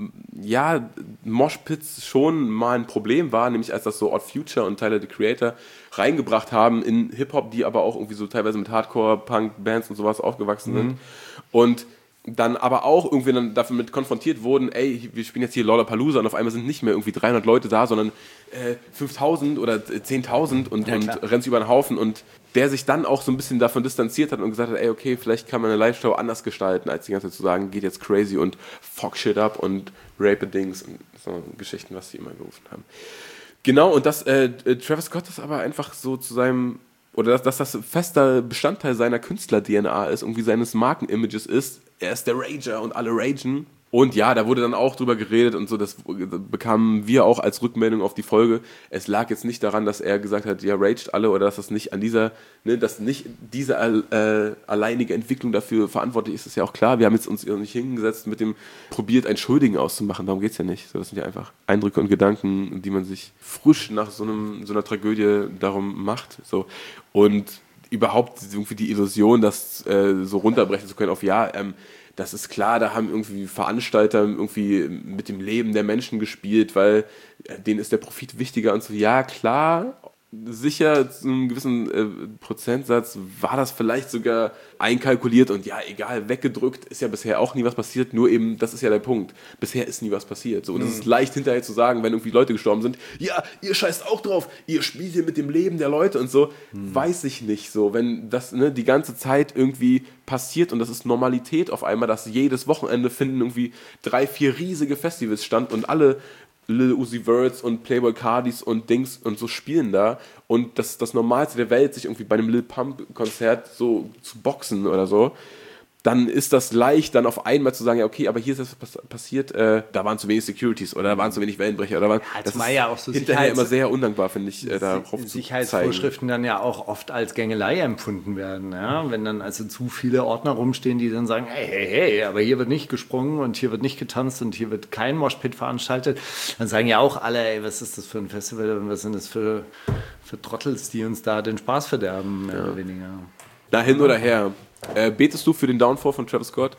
ja, Moshpits schon mal ein Problem war, nämlich als das so Odd Future und Tyler, the Creator reingebracht haben in Hip-Hop, die aber auch irgendwie so teilweise mit Hardcore-Punk-Bands und sowas aufgewachsen sind. Mhm. Und dann aber auch irgendwie dann damit konfrontiert wurden, ey, wir spielen jetzt hier Lollapalooza und auf einmal sind nicht mehr irgendwie dreihundert Leute da, sondern äh, fünftausend oder zehntausend und, ja, und rennt über den Haufen und der sich dann auch so ein bisschen davon distanziert hat und gesagt hat, ey, okay, vielleicht kann man eine Live-Show anders gestalten, als die ganze Zeit zu sagen, geht jetzt crazy und fuck shit up und rape Dings und so Geschichten, was sie immer gerufen haben. Genau, und dass äh, Travis Scott das aber einfach so zu seinem, oder dass, dass das fester Bestandteil seiner Künstler-D N A ist, irgendwie seines Markenimages ist, er ist der Rager und alle ragen. Und ja, da wurde dann auch drüber geredet und so, das bekamen wir auch als Rückmeldung auf die Folge. Es lag jetzt nicht daran, dass er gesagt hat, ja, raged alle oder dass das nicht an dieser, ne, dass nicht diese äh, alleinige Entwicklung dafür verantwortlich ist, ist ja auch klar. Wir haben jetzt uns nicht hingesetzt mit dem probiert, einen Schuldigen auszumachen, darum geht's ja nicht. So, das sind ja einfach Eindrücke und Gedanken, die man sich frisch nach so, einem, so einer Tragödie darum macht. So. Und überhaupt irgendwie die Illusion, das äh, so runterbrechen zu können auf ja, ähm, das ist klar, da haben irgendwie Veranstalter irgendwie mit dem Leben der Menschen gespielt, weil äh, denen ist der Profit wichtiger und so. Ja, klar, sicher zu einem gewissen äh, Prozentsatz war das vielleicht sogar einkalkuliert und ja, egal, weggedrückt, ist ja bisher auch nie was passiert, nur eben, das ist ja der Punkt, bisher ist nie was passiert. So, und es ist leicht hinterher zu sagen, wenn irgendwie Leute gestorben sind, ja, ihr scheißt auch drauf, ihr spielt hier mit dem Leben der Leute und so, mhm. weiß ich nicht so, wenn das ne, die ganze Zeit irgendwie passiert und das ist Normalität auf einmal, dass jedes Wochenende finden irgendwie drei, vier riesige Festivals stand und alle Lil Uzi Verts und Playboy Cardis und Dings und so spielen da und das ist das Normalste der Welt, sich irgendwie bei einem Lil Pump Konzert so zu boxen oder so, dann ist das leicht, dann auf einmal zu sagen, ja okay, aber hier ist das pass- passiert, äh, da waren zu wenig Securities oder da waren zu wenig Wellenbrecher oder waren, ja, das ist ja auch so hinterher immer sehr undankbar, finde ich, äh, darauf zu Sicherheitsvorschriften dann ja auch oft als Gängelei empfunden werden, ja? Wenn dann also zu viele Ordner rumstehen, die dann sagen, hey, hey, hey, aber hier wird nicht gesprungen und hier wird nicht getanzt und hier wird kein Moshpit veranstaltet, dann sagen ja auch alle, ey, was ist das für ein Festival und was sind das für, für Trottels, die uns da den Spaß verderben, mehr ja. oder weniger. Na, hin oder her. Äh, betest du für den Downfall von Travis Scott?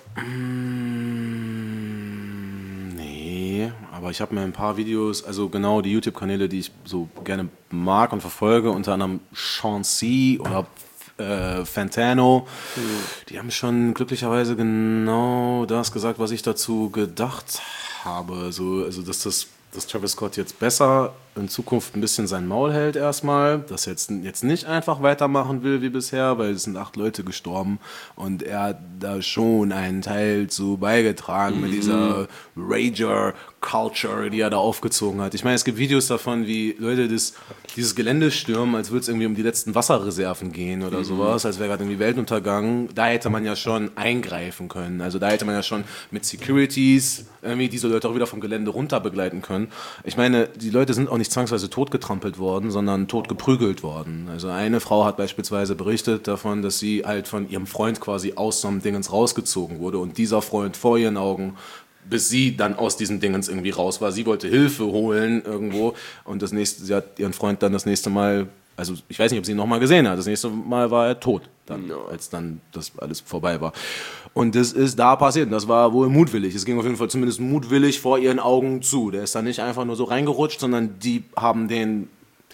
Mm, nee, aber ich habe mir ein paar Videos, also genau die YouTube-Kanäle, die ich so gerne mag und verfolge, unter anderem Sean C. oder äh, Fantano, mhm. die haben schon glücklicherweise genau das gesagt, was ich dazu gedacht habe. So, also dass das dass Travis Scott jetzt besser in Zukunft ein bisschen sein Maul hält erstmal, dass er jetzt, jetzt nicht einfach weitermachen will wie bisher, weil es sind acht Leute gestorben und er hat da schon einen Teil zu beigetragen mhm. mit dieser Rager-Culture, die er da aufgezogen hat. Ich meine, es gibt Videos davon, wie Leute das, dieses Gelände stürmen, als würde es irgendwie um die letzten Wasserreserven gehen oder mhm. sowas, als wäre gerade irgendwie Weltuntergang. Da hätte man ja schon eingreifen können. Also da hätte man ja schon mit Securities irgendwie diese Leute auch wieder vom Gelände runter begleiten können. Ich meine, die Leute sind auch nicht zwangsweise totgetrampelt worden, sondern tot geprügelt worden. Also eine Frau hat beispielsweise berichtet davon, dass sie halt von ihrem Freund quasi aus so einem Dingens rausgezogen wurde und dieser Freund vor ihren Augen, bis sie dann aus diesem Dingens irgendwie raus war. Sie wollte Hilfe holen irgendwo und das nächste, sie hat ihren Freund dann das nächste Mal, also ich weiß nicht, ob sie ihn nochmal gesehen hat, das nächste Mal war er tot, dann, no. als dann das alles vorbei war. Und das ist da passiert, das war wohl mutwillig, es ging auf jeden Fall zumindest mutwillig vor ihren Augen zu. Der ist dann nicht einfach nur so reingerutscht, sondern die haben den...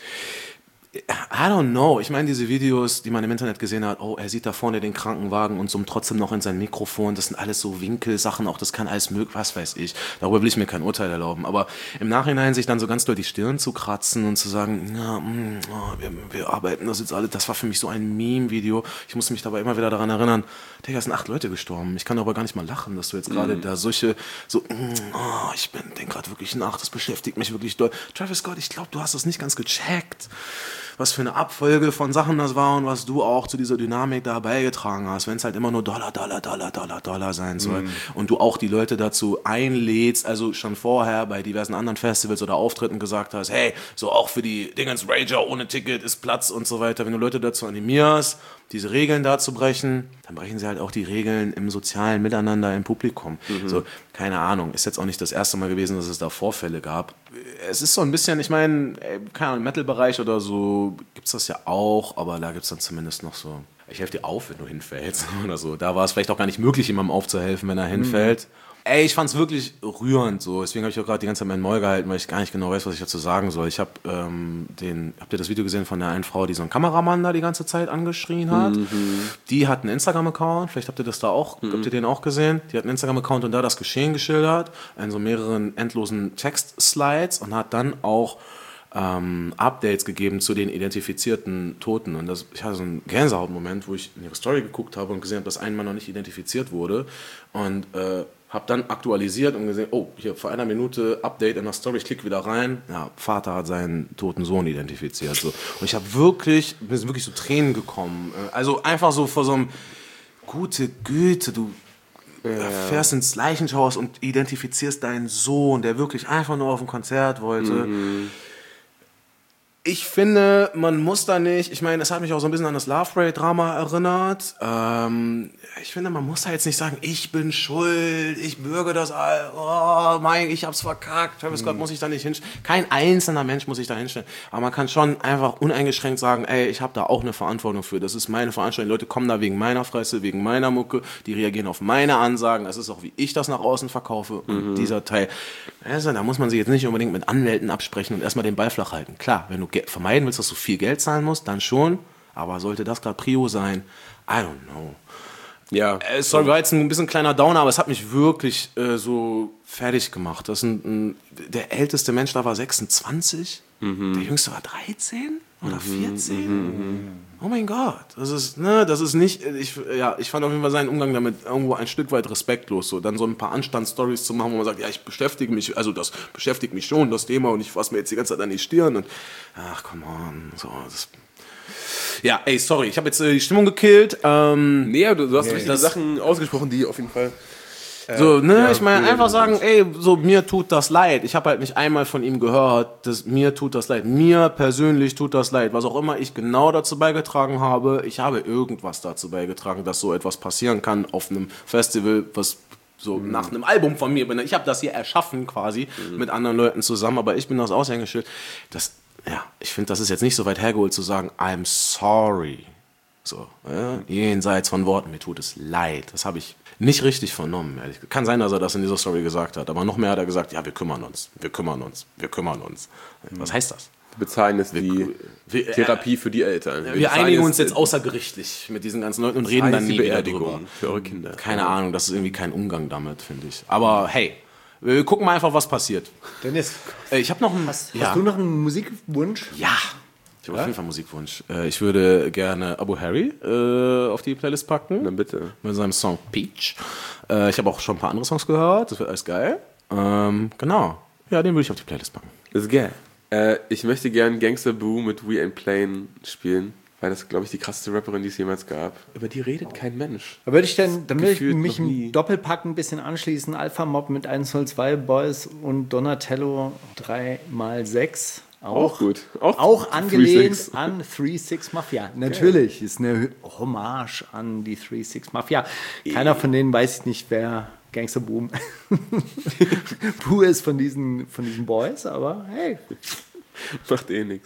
I don't know. Ich meine, diese Videos, die man im Internet gesehen hat, oh, er sieht da vorne den Krankenwagen und summt trotzdem noch in sein Mikrofon. Das sind alles so Winkelsachen, auch das kann alles möglich, was weiß ich. Darüber will ich mir kein Urteil erlauben. Aber im Nachhinein sich dann so ganz doll die Stirn zu kratzen und zu sagen, ja, mh, oh, wir, wir arbeiten das jetzt alle, das war für mich so ein Meme-Video. Ich muss mich dabei immer wieder daran erinnern, Digga, es sind acht Leute gestorben. Ich kann aber gar nicht mal lachen, dass du jetzt gerade mm. da solche, so, oh, ich bin denk gerade wirklich nach, das beschäftigt mich wirklich doll. Travis Scott, ich glaube, du hast das nicht ganz gecheckt, was für eine Abfolge von Sachen das war und was du auch zu dieser Dynamik da beigetragen hast, wenn es halt immer nur Dollar, Dollar, Dollar, Dollar, Dollar sein soll mm. und du auch die Leute dazu einlädst, also schon vorher bei diversen anderen Festivals oder Auftritten gesagt hast, hey, so auch für die Dingens Rager ohne Ticket ist Platz und so weiter, wenn du Leute dazu animierst, diese Regeln da zu brechen, dann brechen sie halt auch die Regeln im sozialen Miteinander im Publikum. Mhm. So, keine Ahnung, ist jetzt auch nicht das erste Mal gewesen, dass es da Vorfälle gab. Es ist so ein bisschen, ich meine, keine Ahnung, im Metal-Bereich oder so gibt es das ja auch, aber da gibt es dann zumindest noch so, ich helfe dir auf, wenn du hinfällst oder so. Da war es vielleicht auch gar nicht möglich, jemandem aufzuhelfen, wenn er hinfällt. Mhm. Ey, ich fand's wirklich rührend so. Deswegen habe ich auch gerade die ganze Zeit meinen Maul gehalten, weil ich gar nicht genau weiß, was ich dazu sagen soll. Ich habe ähm, den, habt ihr das Video gesehen von der einen Frau, die so einen Kameramann da die ganze Zeit angeschrien hat? Mhm. Die hat einen Instagram-Account, vielleicht habt ihr das da auch, mhm. habt ihr den auch gesehen? Die hat einen Instagram-Account und da das Geschehen geschildert, in so mehreren endlosen Text-Slides und hat dann auch ähm, Updates gegeben zu den identifizierten Toten. Und das, ich hatte so einen Gänsehautmoment, wo ich in ihre Story geguckt habe und gesehen habe, dass ein Mann noch nicht identifiziert wurde. Und äh, habe dann aktualisiert und gesehen, oh, hier vor einer Minute Update in der Story, ich klicke wieder rein. Ja, Vater hat seinen toten Sohn identifiziert. So. Und ich habe wirklich, mir sind wirklich so Tränen gekommen. Also einfach so vor so einem, gute Güte, du ja. fährst ins Leichenschauhaus und identifizierst deinen Sohn, der wirklich einfach nur auf ein Konzert wollte. Mhm. Ich finde, man muss da nicht, ich meine, es hat mich auch so ein bisschen an das Love Parade-Drama erinnert. Ähm, ich finde, man muss da jetzt nicht sagen, ich bin schuld, ich bürge das all, oh mein, ich hab's verkackt, Travis Scott mhm. muss ich da nicht hinstellen. Kein einzelner Mensch muss sich da hinstellen. Aber man kann schon einfach uneingeschränkt sagen, ey, ich habe da auch eine Verantwortung für. Das ist meine Veranstaltung. Die Leute kommen da wegen meiner Fresse, wegen meiner Mucke, die reagieren auf meine Ansagen. Das ist auch, wie ich das nach außen verkaufe. Und mhm. dieser Teil, also, da muss man sich jetzt nicht unbedingt mit Anwälten absprechen und erstmal den Ball flach halten. Klar, wenn du Ge- vermeiden willst, dass du viel Geld zahlen musst, dann schon. Aber sollte das gerade Prio sein? I don't know. Ja. Äh, sorry, war jetzt ein bisschen kleiner Downer, aber es hat mich wirklich äh, so fertig gemacht. Das ein, ein, der älteste Mensch da war sechsundzwanzig, mhm. der jüngste war dreizehn oder vierzehn. Mhm. Oh mein Gott, das ist, ne, das ist nicht, ich, ja, ich fand auf jeden Fall seinen Umgang damit irgendwo ein Stück weit respektlos, so dann so ein paar Anstandsstories zu machen, wo man sagt, ja, ich beschäftige mich, also das beschäftigt mich schon, das Thema, und ich fasse mir jetzt die ganze Zeit an die Stirn und, ach, come on, so, das... Ja, ey, sorry, ich habe jetzt äh, die Stimmung gekillt. Ähm, Nee, du, du hast ja, richtige Sachen ausgesprochen, die auf jeden Fall... Äh, so, ne, ja, ich meine, cool. einfach sagen, ey, so, mir tut das leid. Ich habe halt nicht einmal von ihm gehört, dass mir tut das leid. Mir persönlich tut das leid. Was auch immer ich genau dazu beigetragen habe, ich habe irgendwas dazu beigetragen, dass so etwas passieren kann auf einem Festival, was so mhm. nach einem Album von mir bin. Ich habe das hier erschaffen quasi mhm. mit anderen Leuten zusammen, aber ich bin das Aushängeschild. Das, ja, ich finde, das ist jetzt nicht so weit hergeholt zu sagen, I'm sorry. So, ja, jenseits von Worten, mir tut es leid. Das habe ich nicht richtig vernommen, ehrlich gesagt. Kann sein, dass er das in dieser Story gesagt hat, aber noch mehr hat er gesagt, ja, wir kümmern uns, wir kümmern uns, wir kümmern uns. Was heißt das? Wir bezahlen jetzt die wir, Therapie für die Eltern. Wir, wir einigen uns jetzt außergerichtlich mit diesen ganzen Leuten und reden dann nie wieder drüber. Beerdigung für eure Kinder. Keine Ahnung, das ist irgendwie kein Umgang damit, finde ich. Aber hey, wir gucken mal einfach, was passiert. Dennis, Äh, Ich habe noch einen... hast, ja. hast du noch einen Musikwunsch? Ja, ich habe auf jeden Fall einen Musikwunsch. Äh, Ich würde gerne Abu Harry äh, auf die Playlist packen. Dann bitte. Mit seinem Song Peach. Äh, Ich habe auch schon ein paar andere Songs gehört. Das wird alles geil. Ähm, genau. Ja, den würde ich auf die Playlist packen. Das ist geil. Äh, ich möchte gern Gangsta Boo mit We Ain't Playin spielen, weil das, glaube ich, die krasseste Rapperin, die es jemals gab. Über die redet kein Mensch. Da würde ich dann, dann würde ich Gefühlt mich noch nie. im Doppelpack ein bisschen anschließen. Alpha Mob mit eins null zwei Boys und Donatello drei mal sechs. Auch, Auch gut. Auch Auch drei angelehnt six. an drei six Mafia. Natürlich, ist eine Hommage an die drei six Mafia. Keiner von denen weiß ich nicht, wer Gangster Boom Boo ist von diesen, von diesen Boys, aber hey. Macht eh nichts.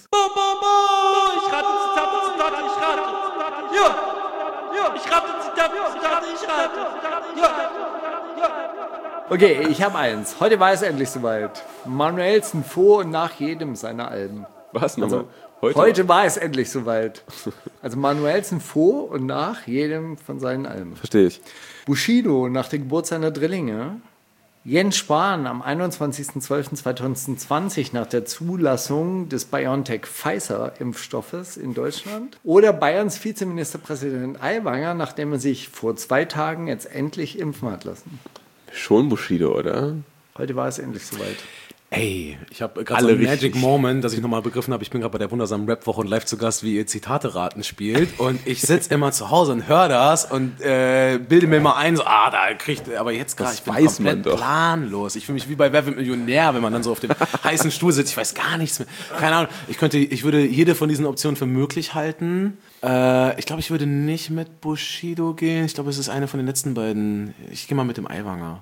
Ich rate, Zitate, Zitate, ich rate. Ja, ja, ich rate, Zitate, Zitate, ich rate. Ja, ja. Okay, ich habe eins. Heute war es endlich soweit. Manuelsen vor und nach jedem seiner Alben. Was nochmal? Also, heute, heute war es endlich soweit. Also Manuelsen vor und nach jedem von seinen Alben. Verstehe ich. Bushido nach der Geburt seiner Drillinge. Jens Spahn am einundzwanzigster zwölfter zweitausendzwanzig nach der Zulassung des BioNTech-Pfizer-Impfstoffes in Deutschland. Oder Bayerns Vizeministerpräsident Aiwanger, nachdem er sich vor zwei Tagen jetzt endlich impfen hat lassen. Schon Bushido, oder? Heute war es endlich soweit. Ey, ich habe gerade Alle so einen richtig. Magic Moment, dass ich nochmal begriffen habe, ich bin gerade bei der wundersamen Rap-Woche und live zu Gast, wie ihr Zitate raten spielt. Und ich sitze immer zu Hause und höre das und äh, bilde mir mal ein, so, ah, da kriegt, aber jetzt gerade, Das ich bin weiß man komplett doch. planlos. Ich fühle mich wie bei Wer wird Millionär, wenn man dann so auf dem heißen Stuhl sitzt. Ich weiß gar nichts mehr. Keine Ahnung. Ich könnte, ich würde jede von diesen Optionen für möglich halten. Äh, ich glaube, ich würde nicht mit Bushido gehen. Ich glaube, es ist eine von den letzten beiden. Ich gehe mal mit dem Aiwanger.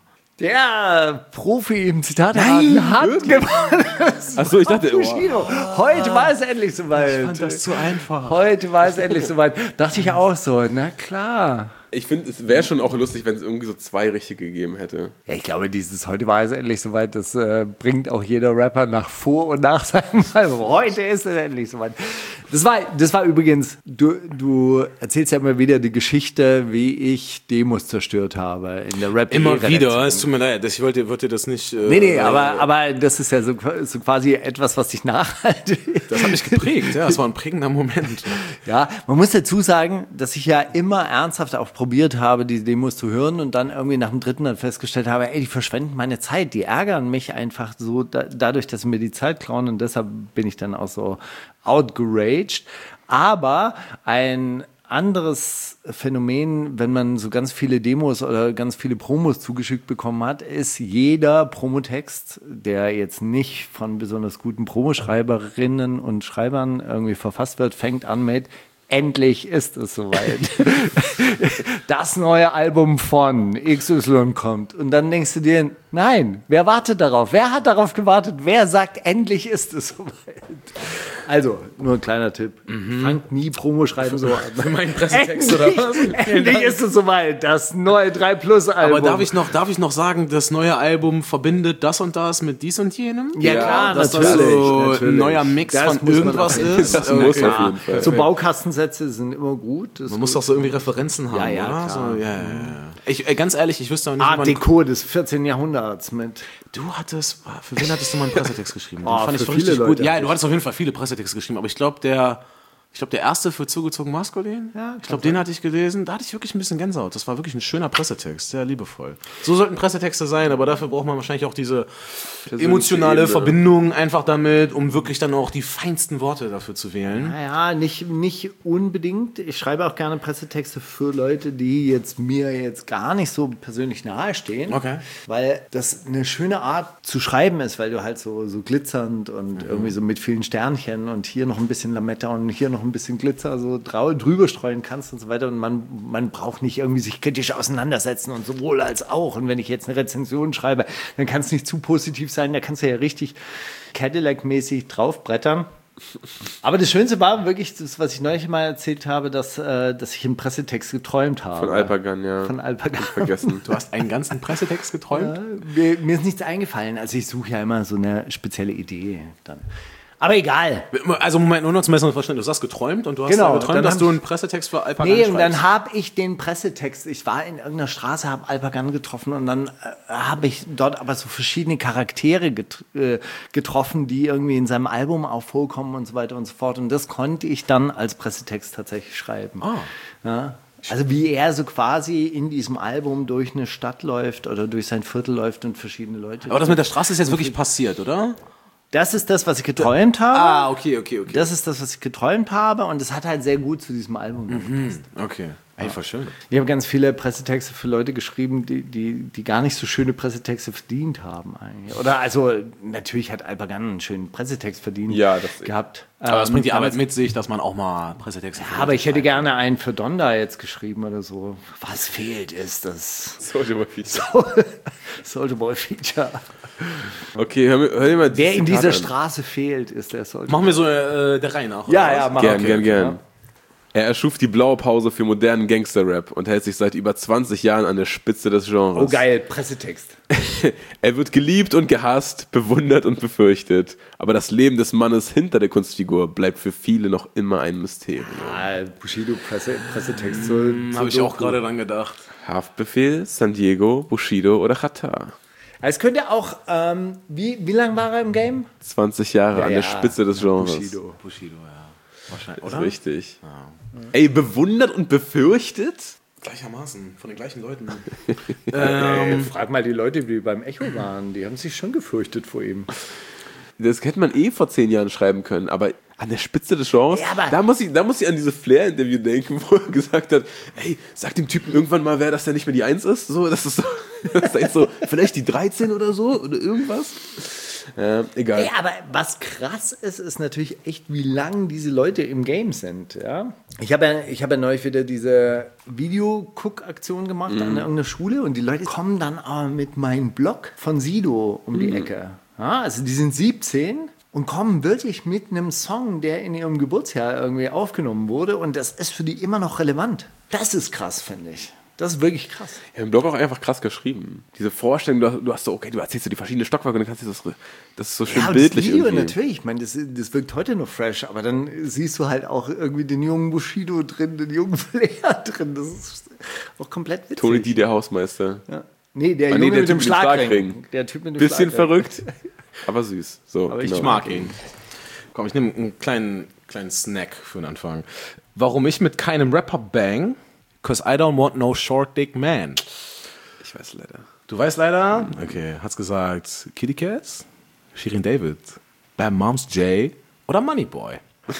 Der Profi im Zitate-Raten hat gewonnen. Achso, ich dachte, oh, Bushido. Heute war es endlich soweit. Ich fand das zu einfach. Heute war es endlich soweit. Dachte ich auch so, na klar. ich finde, es wäre schon auch lustig, wenn es irgendwie so zwei richtige gegeben hätte. Ja, ich glaube, dieses heute war es endlich soweit, das äh, bringt auch jeder Rapper nach vor und nach seinem Album. Heute ist es endlich soweit. Das war, das war übrigens, du, du erzählst ja immer wieder die Geschichte, wie ich Demos zerstört habe in der rap Immer wieder, es tut mir leid, ich wollte, wollte das nicht... Äh, Nee, nee, aber, aber das ist ja so, so quasi etwas, was dich nachhaltet. Das hat mich geprägt, ja, das war ein prägender Moment. Ja, man muss dazu sagen, dass ich ja immer ernsthaft auch probiert habe, die Demos zu hören und dann irgendwie nach dem dritten dann festgestellt habe, ey, die verschwenden meine Zeit, die ärgern mich einfach so da, dadurch, dass sie mir die Zeit klauen und deshalb bin ich dann auch so outgeraged. Aber ein anderes Phänomen, wenn man so ganz viele Demos oder ganz viele Promos zugeschickt bekommen hat, ist jeder Promotext, der jetzt nicht von besonders guten Promoschreiberinnen und Schreibern irgendwie verfasst wird, fängt an mit endlich ist es soweit. Das neue Album von X Y kommt. Und dann denkst du dir, nein, wer wartet darauf? Wer hat darauf gewartet? Wer sagt, endlich ist es soweit? Also, nur ein kleiner Tipp. Mhm. Fangt nie Promo-Schreiben so an. Für meinen Pressetext oder was? Endlich ist es soweit. Das neue drei Plus Album. Aber darf ich, noch, darf ich noch sagen, das neue Album verbindet das und das mit dies und jenem? Ja, ja klar, dass natürlich. das so natürlich. ein neuer Mix das von irgendwas ist. Das muss auf jeden Fall. So Baukastensätze sind immer gut. Man muss doch so irgendwie Referenzen haben, ja, ja, oder? Klar. So, ja, ja, ja. Ich, äh, ganz ehrlich, ich wüsste auch nicht, Art Deco des vierzehnten Jahrhunderts mit. Du hattest, für wen hattest du mal einen Pressetext geschrieben? Den Oh, fand ich für richtig viele gut. Leute. Ja, du hattest auf jeden Fall viele Pressetexte geschrieben, aber ich glaube, der, ich glaube, der erste für zugezogen maskulin, Ja, ich glaube, den hatte ich gelesen, da hatte ich wirklich ein bisschen Gänsehaut. Das war wirklich ein schöner Pressetext, sehr liebevoll. So sollten Pressetexte sein, aber dafür braucht man wahrscheinlich auch diese emotionale Ebene. Verbindung einfach damit, um wirklich dann auch die feinsten Worte dafür zu wählen. Naja, nicht, nicht unbedingt. Ich schreibe auch gerne Pressetexte für Leute, die jetzt mir jetzt gar nicht so persönlich nahe stehen. Okay. Weil das eine schöne Art zu schreiben ist, weil du halt so, so glitzernd und mhm. irgendwie so mit vielen Sternchen und hier noch ein bisschen Lametta und hier noch ein bisschen Glitzer so drau- drüber streuen kannst und so weiter. Und man, man braucht nicht irgendwie sich kritisch auseinandersetzen und sowohl als auch. Und wenn ich jetzt eine Rezension schreibe, dann kann es nicht zu positiv sein. Da kannst du ja richtig Cadillac-mäßig draufbrettern. Aber das Schönste war wirklich das, was ich neulich mal erzählt habe, dass, äh, dass ich im Pressetext geträumt habe. Von Alpagan, ja. Von Alpagan. Vergessen. Du hast einen ganzen Pressetext geträumt? Ja, mir, mir ist nichts eingefallen. Also ich suche ja immer so eine spezielle Idee dann. Aber egal. Also Moment, nur noch zum besseren Verständnis. Du hast geträumt und du hast Genau, dann geträumt, dann dass hab du ich- einen Pressetext für Alpagan Nee, und schreibst. dann habe ich den Pressetext, ich war in irgendeiner Straße, habe Alpagan getroffen und dann äh, habe ich dort aber so verschiedene Charaktere get äh, getroffen, die irgendwie in seinem Album auch vorkommen und so weiter und so fort. Und das konnte ich dann als Pressetext tatsächlich schreiben. Ah. Ja? Also wie er so quasi in diesem Album durch eine Stadt läuft oder durch sein Viertel läuft und verschiedene Leute. Aber das mit der Straße ist jetzt wirklich passiert, oder? Das ist das, was ich geträumt habe. Ah, okay, okay, okay. Das ist das, was ich geträumt habe und das hat halt sehr gut zu diesem Album gepasst. Okay. Ey, voll schön. Ich habe ganz viele Pressetexte für Leute geschrieben, die, die, die gar nicht so schöne Pressetexte verdient haben eigentlich. Oder also natürlich hat Alpagan einen schönen Pressetext verdient Ja, das- gehabt. Aber das Ähm, bringt die aber Arbeit mit sich, dass man auch mal Pressetexte Ja, aber ich hätte gerne einen für Donda jetzt geschrieben oder so. Was fehlt ist das Soldier Boy Feature. Soulja Boy Feature. Okay, hör, mir- hör dir mal Wer dieses in Zitat dieser an. Straße fehlt, ist der Soulja Boy. Machen wir so äh, der Reihe nach. Ja, oder ja, was? mach Gern, okay, gern, okay, gern. ja. Er erschuf die blaue Pause für modernen Gangster-Rap und hält sich seit über zwanzig Jahren an der Spitze des Genres. Oh geil, Pressetext. Er wird geliebt und gehasst, bewundert und befürchtet. Aber das Leben des Mannes hinter der Kunstfigur bleibt für viele noch immer ein Mysterium. Ah, Bushido Presse, Pressetext. So, so Habe ich auch gerade dran gedacht. Haftbefehl, San Diego, Bushido oder Xatar. Es könnte auch, ähm, wie, wie lange war er im Game? zwanzig Jahre an der Spitze des Genres. Bushido. Bushido, ja. Wahrscheinlich, Das oder? ist richtig. Ey, bewundert und befürchtet? Gleichermaßen, von den gleichen Leuten. Ähm, frag mal die Leute, die beim Echo waren. Die haben sich schon gefürchtet vor ihm. Das hätte man eh vor zehn Jahren schreiben können, aber an der Spitze des Genres, Ja, aber- da, muss ich, da muss ich an diese Flair-Interview denken, wo er gesagt hat, ey, sag dem Typen irgendwann mal, wer das der nicht mehr die Eins ist. So, das ist so, das ist jetzt so vielleicht die dreizehn oder so oder irgendwas. Ja, egal. Ey, aber was krass ist, ist natürlich echt, wie lang diese Leute im Game sind. Ja? Ich habe ja, ich hab ja neulich wieder diese Video-Cook-Aktion gemacht an irgendeiner Schule und die Leute kommen dann aber mit meinem Blog von Sido um die Ecke. Ja, also die sind siebzehn und kommen wirklich mit einem Song, der in ihrem Geburtsjahr irgendwie aufgenommen wurde und das ist für die immer noch relevant. Das ist krass, finde ich. Das ist wirklich krass. Ja, im Blog auch einfach krass geschrieben. Diese Vorstellung, du hast, du hast so, okay, du erzählst so die verschiedenen Stockwerke und dann kannst du das, das ist so schön Ja, und bildlich das Video irgendwie. natürlich, ich meine, das, das wirkt heute noch fresh, aber dann siehst du halt auch irgendwie den jungen Bushido drin, den jungen Flair drin, das ist auch komplett witzig. Toni D, der Hausmeister. Ja. Nee, der Ah, Junge nee, der mit dem Typ mit dem Schlagring. Schlagring. Der Typ mit dem Bisschen Schlagring. verrückt, aber süß. So, Aber ich genau. Ich mag ihn. Komm, ich nehme einen kleinen, kleinen Snack für den Anfang. Warum ich mit keinem Rapper bang? Cause I don't want no short dick man. Ich weiß leider. Du weißt leider? Okay, hat's gesagt Kitty Cats, Shirin David, Bam Moms J oder Moneyboy?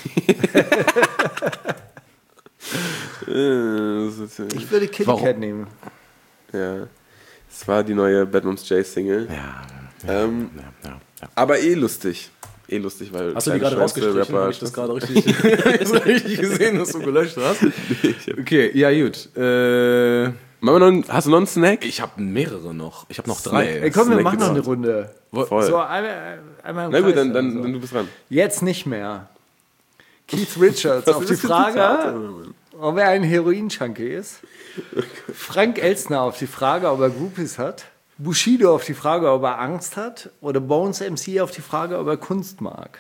Äh, das ist, Ich würde Kitty Warum? Cat nehmen. ja, es war die neue Bad Moms J Single. Ja, Ähm, ja, ja, ja. Aber eh lustig. eh lustig, weil Hast du die kleine gerade Schwänze, rausgestrichen? Rapper- Habe ich das gerade richtig, so richtig gesehen, dass du gelöscht hast? Okay, ja gut. Äh, Machen wir noch, hast du noch einen Snack? ich habe mehrere noch. Ich habe noch drei. Ey, komm, wir Snack machen noch eine gibt's. Runde. Voll. So, einmal, einmal im Na gut, Kreis dann, dann, oder so. dann du bist dran. Jetzt nicht mehr. Keith Richards auf ist die das für Frage, Zitate? ob er ein Heroin-Junkie ist. Frank Elstner auf die Frage, ob er Groupies hat. Bushido auf die Frage, ob er Angst hat. Oder Bones M C auf die Frage, ob er Kunst mag.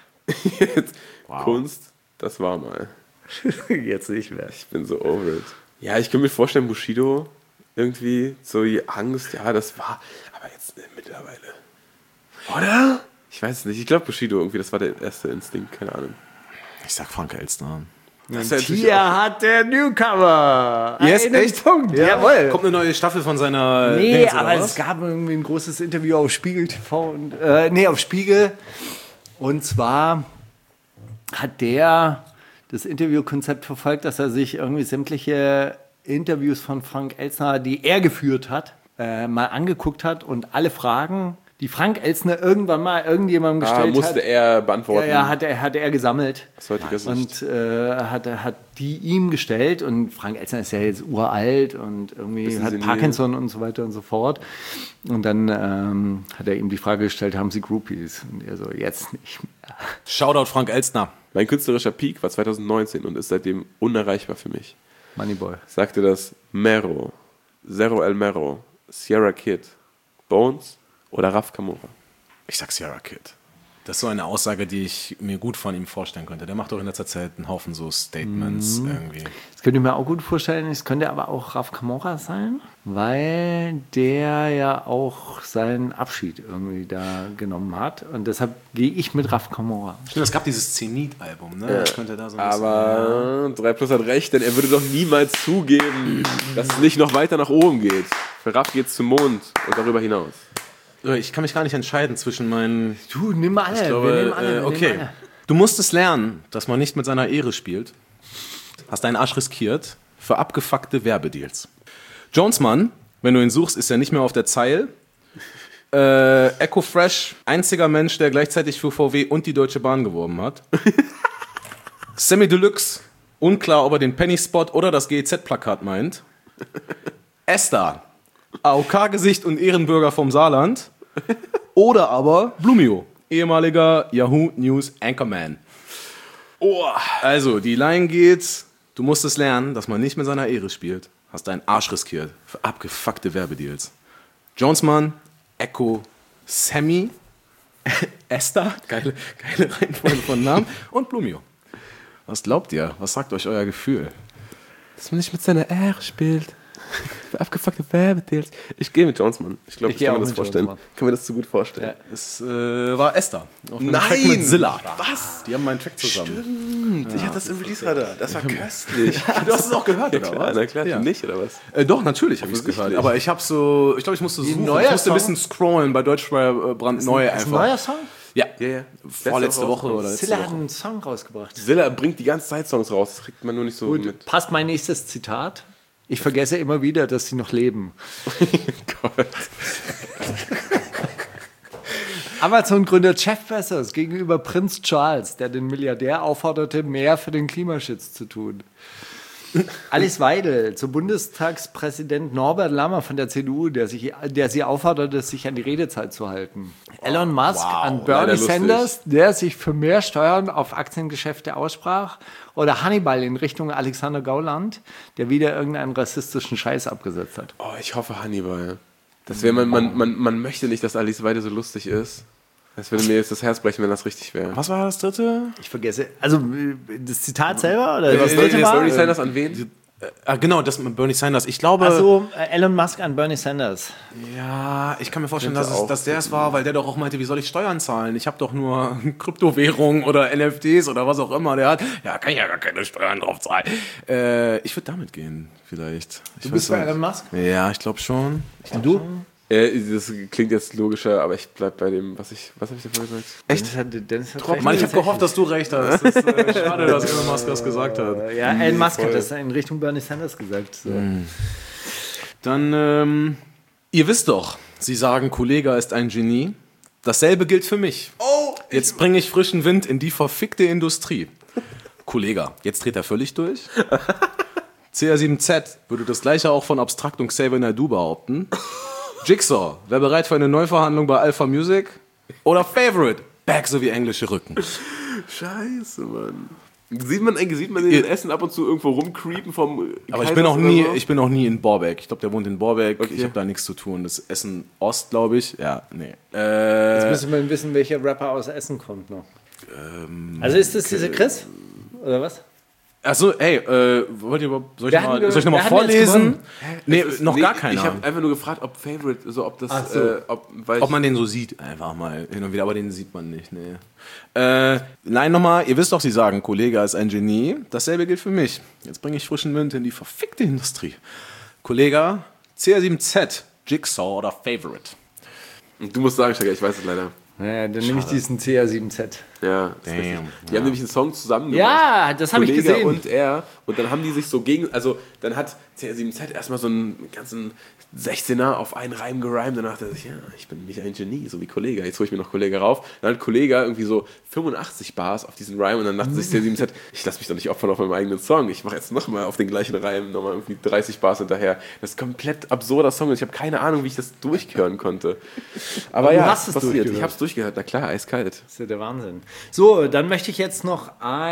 Kunst, das war mal. Jetzt nicht mehr. Ich bin so over it. Ja, ich kann mir vorstellen, Bushido irgendwie so die Angst, ja, das war, aber jetzt äh, mittlerweile. Oder? Ich weiß es nicht. Ich glaube Bushido irgendwie, das war der erste Instinkt, keine Ahnung. Ich sag Frank Elstner. Das ist Und natürlich hier auch- hat der Newcomer Yes, einen echt? Punkt. Ja. Jawohl. Kommt eine neue Staffel von seiner. Nee, Dingens, oder aber was? es gab irgendwie ein großes Interview auf Spiegel T V und äh, nee, auf Spiegel. Und zwar hat der das Interviewkonzept verfolgt, dass er sich irgendwie sämtliche Interviews von Frank Elstner, die er geführt hat, äh, mal angeguckt hat und alle Fragen, die Frank Elstner irgendwann mal irgendjemandem Ah, gestellt musste hat, er ja, beantworten. ja, hat er, hat er gesammelt. Aus heutiger Sicht. Und äh, hat, hat die ihm gestellt. Und Frank Elstner ist ja jetzt uralt und irgendwie Bisschen hat senil. Parkinson und so weiter und so fort. Und dann ähm, hat er ihm die Frage gestellt, haben Sie Groupies? Und er so, jetzt nicht mehr. Shoutout Frank Elstner. Mein künstlerischer Peak war zwanzig neunzehn und ist seitdem unerreichbar für mich. Moneyboy. Sagte das Mero, Zero El Mero, Sierra Kid, Bones oder Raf Kamora? Ich sag Sierra Kid. Das ist so eine Aussage, die ich mir gut von ihm vorstellen könnte. Der macht doch in letzter Zeit einen Haufen so Statements irgendwie. Das könnte ich mir auch gut vorstellen. Es könnte aber auch Raf Kamora sein, weil der ja auch seinen Abschied irgendwie da genommen hat. Und deshalb gehe ich mit Raf Kamora. Stimmt, es gab dieses Zenit-Album, ne? Das könnte da so ein Aber drei Plus hat recht, denn er würde doch niemals zugeben, dass es nicht noch weiter nach oben geht. Für Raff geht es zum Mond und darüber hinaus. bisschen, ich kann mich gar nicht entscheiden zwischen meinen. Du, nimm alle. Ich glaube, wir nehmen alle. äh, wir okay. nehmen alle. Du musstest lernen, dass man nicht mit seiner Ehre spielt. Hast deinen Arsch riskiert für abgefuckte Werbedeals. Jonesmann, wenn du ihn suchst, ist er nicht mehr auf der Zeil. Äh, Echo Fresh, einziger Mensch, der gleichzeitig für V W und die Deutsche Bahn geworben hat. Sammy Deluxe, unklar, ob er den Penny Spot oder das G E Z-Plakat meint. Esther, A O K-Gesicht und Ehrenbürger vom Saarland. Oder aber Blumio, ehemaliger Yahoo News Anchorman. Oh, also, die Line geht, du musst es lernen, dass man nicht mit seiner Ehre spielt. Hast deinen Arsch riskiert für abgefuckte Werbedeals. Jonesmann, Echo, Sammy, Esther, geile, geile Reihenfolge von Namen, und Blumio. Was glaubt ihr? Was sagt euch euer Gefühl? Dass man nicht mit seiner Ehre spielt. Für abgefuckte Werbedeals. Ich gehe mit Jonesmann. Ich glaube, Ich ich gehe kann auch mir das mit vorstellen. Jonesmann. Kann mir das zu gut vorstellen. Es äh, war Esther. Auf einem Nein! Track mit Zilla. Was? Die haben meinen Track zusammen. Ich hatte das im Release-Radar. Das war köstlich. Du hast es auch gehört, Ja, klar, na klar, Ja. du nicht, oder was? Äh, doch, natürlich habe ich es gehört. Offensichtlich. Aber ich habe so, ich glaube, ich musste suchen. neuer Ich musste ein Song? bisschen scrollen bei Deutschrap brandneu Ist einfach. ein neuer Song? Ja, Ja, ja. vorletzte Woche oder letzte Zilla hat Woche. einen Song rausgebracht. Zilla bringt die ganze Zeit Songs raus. Das kriegt man nur nicht so Gut, mit. passt mein nächstes Zitat. Ich vergesse immer wieder, dass sie noch leben. Gott. Amazon-Gründer Jeff Bezos gegenüber Prinz Charles, der den Milliardär aufforderte, mehr für den Klimaschutz zu tun. Alice Weidel zu Bundestagspräsident Norbert Lammers von der C D U, der, sich, der sie aufforderte, sich an die Redezeit zu halten. Elon Musk an leider Bernie lustig. Sanders, der sich für mehr Steuern auf Aktiengeschäfte aussprach. Oder Hannibal in Richtung Alexander Gauland, der wieder irgendeinen rassistischen Scheiß abgesetzt hat. Oh, ich hoffe Hannibal. Das wäre man, man, man, man möchte nicht, dass Alice Weide so lustig ist. Das würde mir jetzt das Herz brechen, wenn das richtig wäre. Was war das dritte? Ich vergesse, also äh, das Zitat selber? Oder Was das soll dritte jetzt war? Bernie Sanders an wen? Ah, genau, das mit Bernie Sanders. Ich glaube, Also äh, Elon Musk an Bernie Sanders. ja, ich kann mir vorstellen, Könnte dass, es, auch dass der es war, weil der doch auch meinte, wie soll ich Steuern zahlen? Ich habe doch nur Kryptowährungen oder N F Ts oder was auch immer. Der hat, ja, kann ich ja gar keine Steuern drauf zahlen. Äh, ich würde damit gehen, vielleicht. Ich Du bist weiß bei nicht. Elon Musk? Ja, ich glaube schon. Ich glaub Du? schon. Äh, das klingt jetzt logischer, aber ich bleib bei dem, was ich, was habe ich dir vorher gesagt? Echt? Dennis hat, Dennis hat recht. Mann, ich habe gehofft, dass du recht hast. Das ist äh, schade, dass Elon Musk das gesagt hat. Ja, Elon Musk hat das in Richtung Bernie Sanders gesagt. So. Dann, ähm, ihr wisst doch, Sie sagen, Kollega ist ein Genie. Dasselbe gilt für mich. Oh, Jetzt bringe ich frischen Wind in die verfickte Industrie. Kollege, jetzt dreht er völlig durch. C R sieben Z würde das gleiche auch von Abstract und Xavier Naidoo behaupten. Jigsaw, wer bereit für eine Neuverhandlung bei Alpha Music? Oder Favorite, Back sowie englische Rücken. Scheiße, Mann. Sieht man, sieht man den Essen ab und zu irgendwo rumcreepen vom Aber ich bin, noch Kaisers nie, oder so? ich bin noch nie in Borbeck. Ich glaube, der wohnt in Borbeck. Okay. Ich habe da nichts zu tun. Das ist Essen Ost, glaube ich. Ja, nee. Jetzt Äh, müssen wir wissen, welcher Rapper aus Essen kommt noch. also ist das dieser Chris? Oder was? Achso, ey, äh, wollt ihr überhaupt, soll ich Wir noch hatten mal, ge- soll ich noch wir mal hatten jetzt vorlesen? gewonnen. Nee, Es ist- noch nee, gar keiner. Ich habe einfach nur gefragt, ob Favorite, so ob das, Ach so. äh, ob, weil Ob man den so sieht, einfach mal hin und wieder, aber den sieht man nicht, nee. Äh, nein, nochmal, ihr wisst doch, sie sagen, Kollege ist ein Genie. Dasselbe gilt für mich. Jetzt bringe ich frischen Wind in die verfickte Industrie. Kollege, C R sieben Z, Jigsaw oder Favorite? ich, du musst sagen, Steiger, ich weiß es leider. Naja, dann nehme ich diesen C R sieben Z. Ja, das ist Damn, richtig. Die ja. haben nämlich einen Song zusammen gemacht. Ja, das habe ich Kollege gesehen. und er. Und dann haben die sich so gegen, also dann hat C R sieben Z erstmal so einen ganzen sechzehner auf einen Reim gereimt. Danach dachte ich, ja, ich bin nicht ein Genie, so wie Kollege. Jetzt hole ich mir noch Kollege rauf. Dann hat Kollege irgendwie so fünfundachtzig Bars auf diesen Reim und dann dachte sich C R sieben Z, ich lasse mich doch nicht opfern auf meinem eigenen Song. Ich mache jetzt nochmal auf den gleichen Reim nochmal irgendwie dreißig Bars hinterher. Das ist ein komplett absurder Song und ich habe keine Ahnung, wie ich das durchhören konnte. Aber du ja, hast es passiert. durchgehört. Ich habe es durchgehört. Na klar, eiskalt. Das ist ja der Wahnsinn. So, dann möchte ich jetzt noch